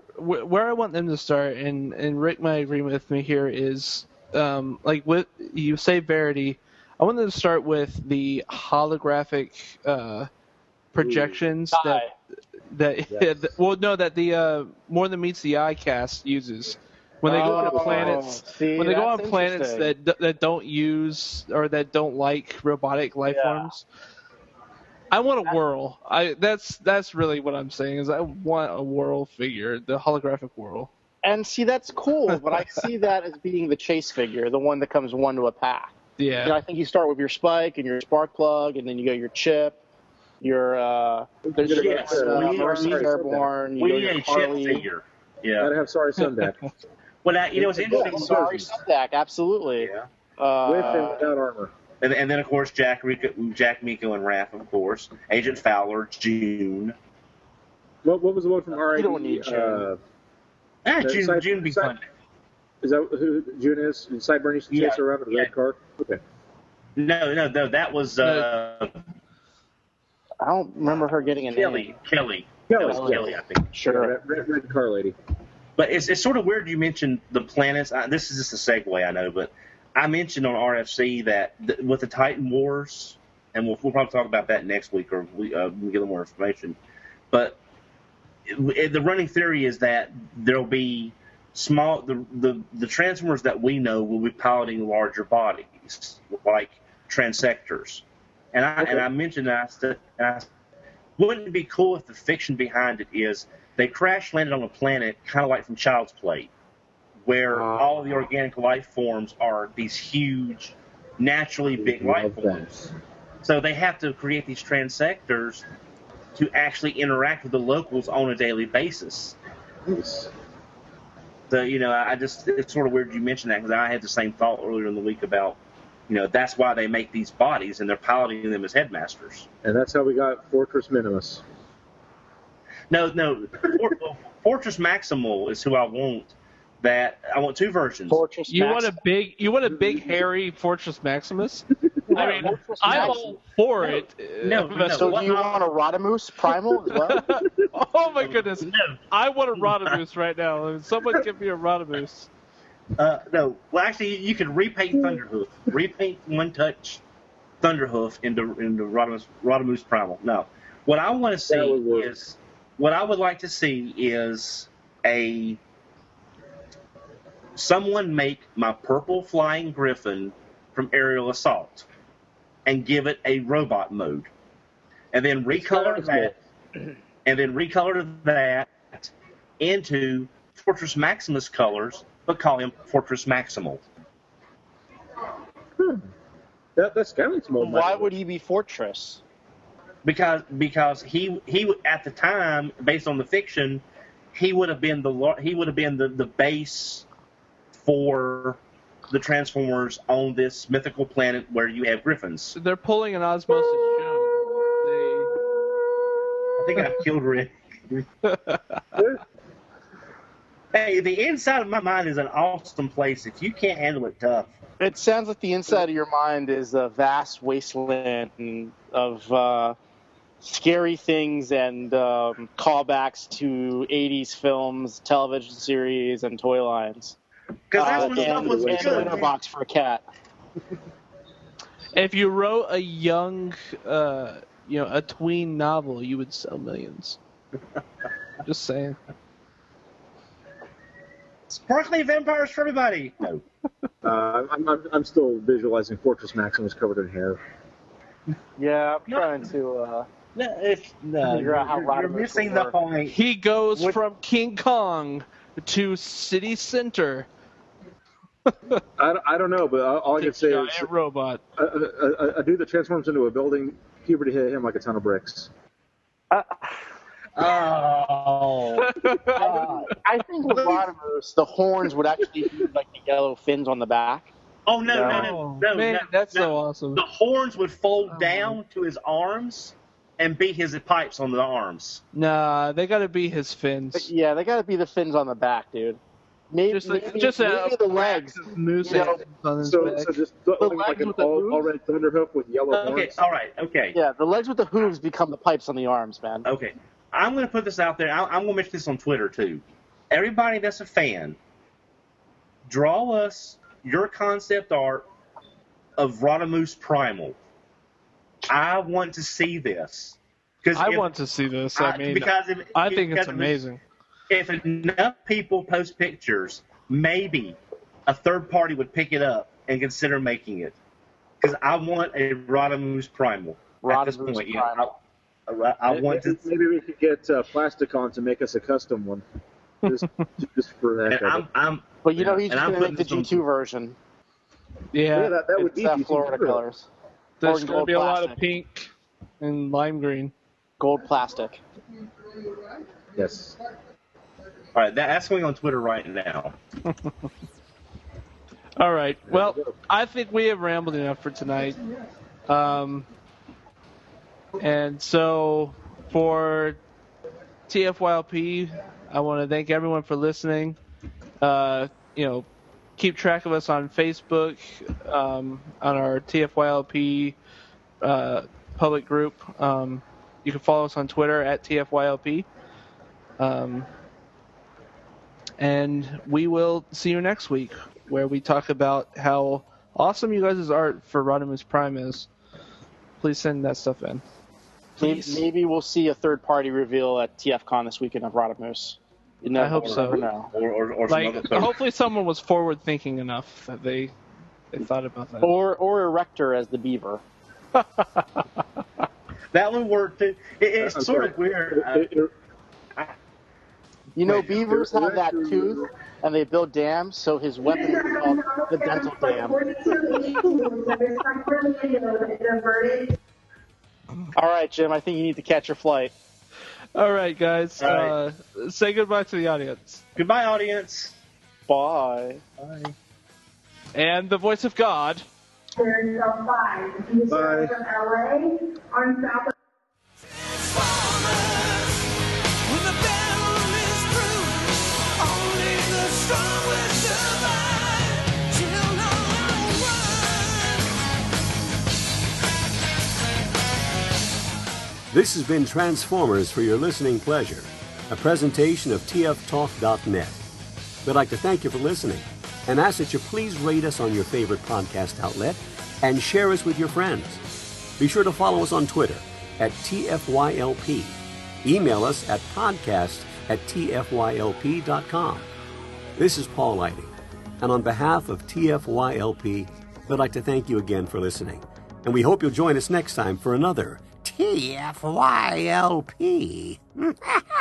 and Rick might agree with me here, is like with you say Verity, I want them to start with the holographic projections that that the More Than Meets the Eye cast uses when they go to planets. See, When they go on planets interesting. that don't use or that don't like robotic life forms. I want a whirl. That's really what I'm saying is I want a whirl figure, the holographic whirl. And see, that's cool, but I see that as being the chase figure, the one that comes one to a pack. Yeah. You know, I think you start with your Spike and your Spark Plug, and then you go your Chip, your Mercy Airborne, you go We need your a chip Harley. figure. Yeah. Gotta have Sorry Sunback. Well, it's interesting. Sorry, Sunback, absolutely. Yeah. With and without armor. And then, of course, Jack, Miko, and Raph, of course. Agent Fowler, June. What was the one from RID? You don't need June. June would be fun. Is that who June is? Sideburn used to chase her around with a red car? Okay. No, that was I don't remember her getting a name. Kelly, I think. Sure. Red car lady. But it's sort of weird you mentioned the planets. This is just a segue, I know, but I mentioned on RFC that with the Titan Wars, and we'll probably talk about that next week, or we'll get a little more information. But the running theory is that there'll be the Transformers that we know will be piloting larger bodies, like transectors. And I mentioned that. Wouldn't it be cool if the fiction behind it is they crash landed on a planet kind of like from Child's Play, where all of the organic life forms are these huge, naturally big life forms. So they have to create these transectors to actually interact with the locals on a daily basis. Nice. So, it's sort of weird you mentioned that, because I had the same thought earlier in the week about, that's why they make these bodies and they're piloting them as headmasters. And that's how we got Fortress Minimus. No. Fortress Maximal is who I want. I want two versions. You want a big hairy Fortress Maximus? I mean, I'm all for it. No. So do you want a Rodimus Primal as well? Oh my goodness! No. I want a Rodimus right now. Someone give me a Rodimus. No. Well, actually, you can repaint Thunderhoof. Repaint One Touch Thunderhoof into Rodimus Primal. No. What I want to see is what I would like to see is someone make my purple flying Griffin from Aerial Assault and give it a robot mode, and then recolor that into Fortress Maximus colors, but call him Fortress Maximal. That's kind of small. Why would he be Fortress? Because he at the time, based on the fiction, he would have been the base for the Transformers on this mythical planet where you have Griffins. They're pulling an Osmosis Jones. I think I've killed Rick. Hey, the inside of my mind is an awesome place. If you can't handle it, tough. It sounds like the inside of your mind is a vast wasteland of scary things and callbacks to 80s films, television series, and toy lines. Because that's when stuff was good. And a box for a cat. If you wrote a young, a tween novel, you would sell millions. Just saying. Sparkly vampires for everybody. No. I'm still visualizing Fortress Maximus covered in hair. Yeah, I'm trying to figure out how you're missing the point. He goes from King Kong to City Center. I don't know, but all I can say is giant robot. A dude that transforms into a building, puberty hit him like a ton of bricks. Oh. I think with Rodimus, the horns would actually be like the yellow fins on the back. Oh, no. Man, that's so awesome. The horns would fold down to his arms and be his pipes on the arms. Nah, they gotta be his fins. Yeah, they gotta be the fins on the back, dude. Maybe the legs. Moose on his So back. just like an all red Thunderhoof with yellow horns. All right, okay. Yeah, the legs with the hooves become the pipes on the arms, man. Okay. I'm going to put this out there. I'm going to mention this on Twitter, too. Everybody that's a fan, draw us your concept art of Rodimus Primal. I want to see this. I want to see this. I think it's amazing. If enough people post pictures, maybe a third party would pick it up and consider making it. Because I want a Rodimus Primal. Rodimus Primal. I want to. Maybe we could get Plasticon to make us a custom one, just for that. But he's just going to make the G2 version. Yeah, that would be Florida colors. There's going to be a lot of pink and lime green. Gold plastic. Yes. All right, that's going on Twitter right now. All right. Well, I think we have rambled enough for tonight. And so for TFYLP, I want to thank everyone for listening. Keep track of us on Facebook, on our TFYLP public group. You can follow us on Twitter at TFYLP. And we will see you next week, where we talk about how awesome you guys' art for Rodimus Prime is. Please send that stuff in. Please. Maybe we'll see a third-party reveal at TFCon this weekend of Rodimus. I hope so. Or hopefully someone was forward-thinking enough that they thought about that. Or Erector as the beaver. That would work too. It's sort of weird. Beavers have that tooth, and they build dams, so his weapon is called the dental dam. All right, Jim, I think you need to catch your flight. All right, guys. Right. Say goodbye to the audience. Goodbye, audience. Bye. Bye. And the voice of God. There's a 5. Bye. From LA on South. This has been Transformers for your listening pleasure, a presentation of tftalk.net. We'd like to thank you for listening and ask that you please rate us on your favorite podcast outlet and share us with your friends. Be sure to follow us on Twitter at TFYLP. Email us at podcast@tfylp.com. This is Paul Lighting, and on behalf of TFYLP, we'd like to thank you again for listening, and we hope you'll join us next time for another TFYLP.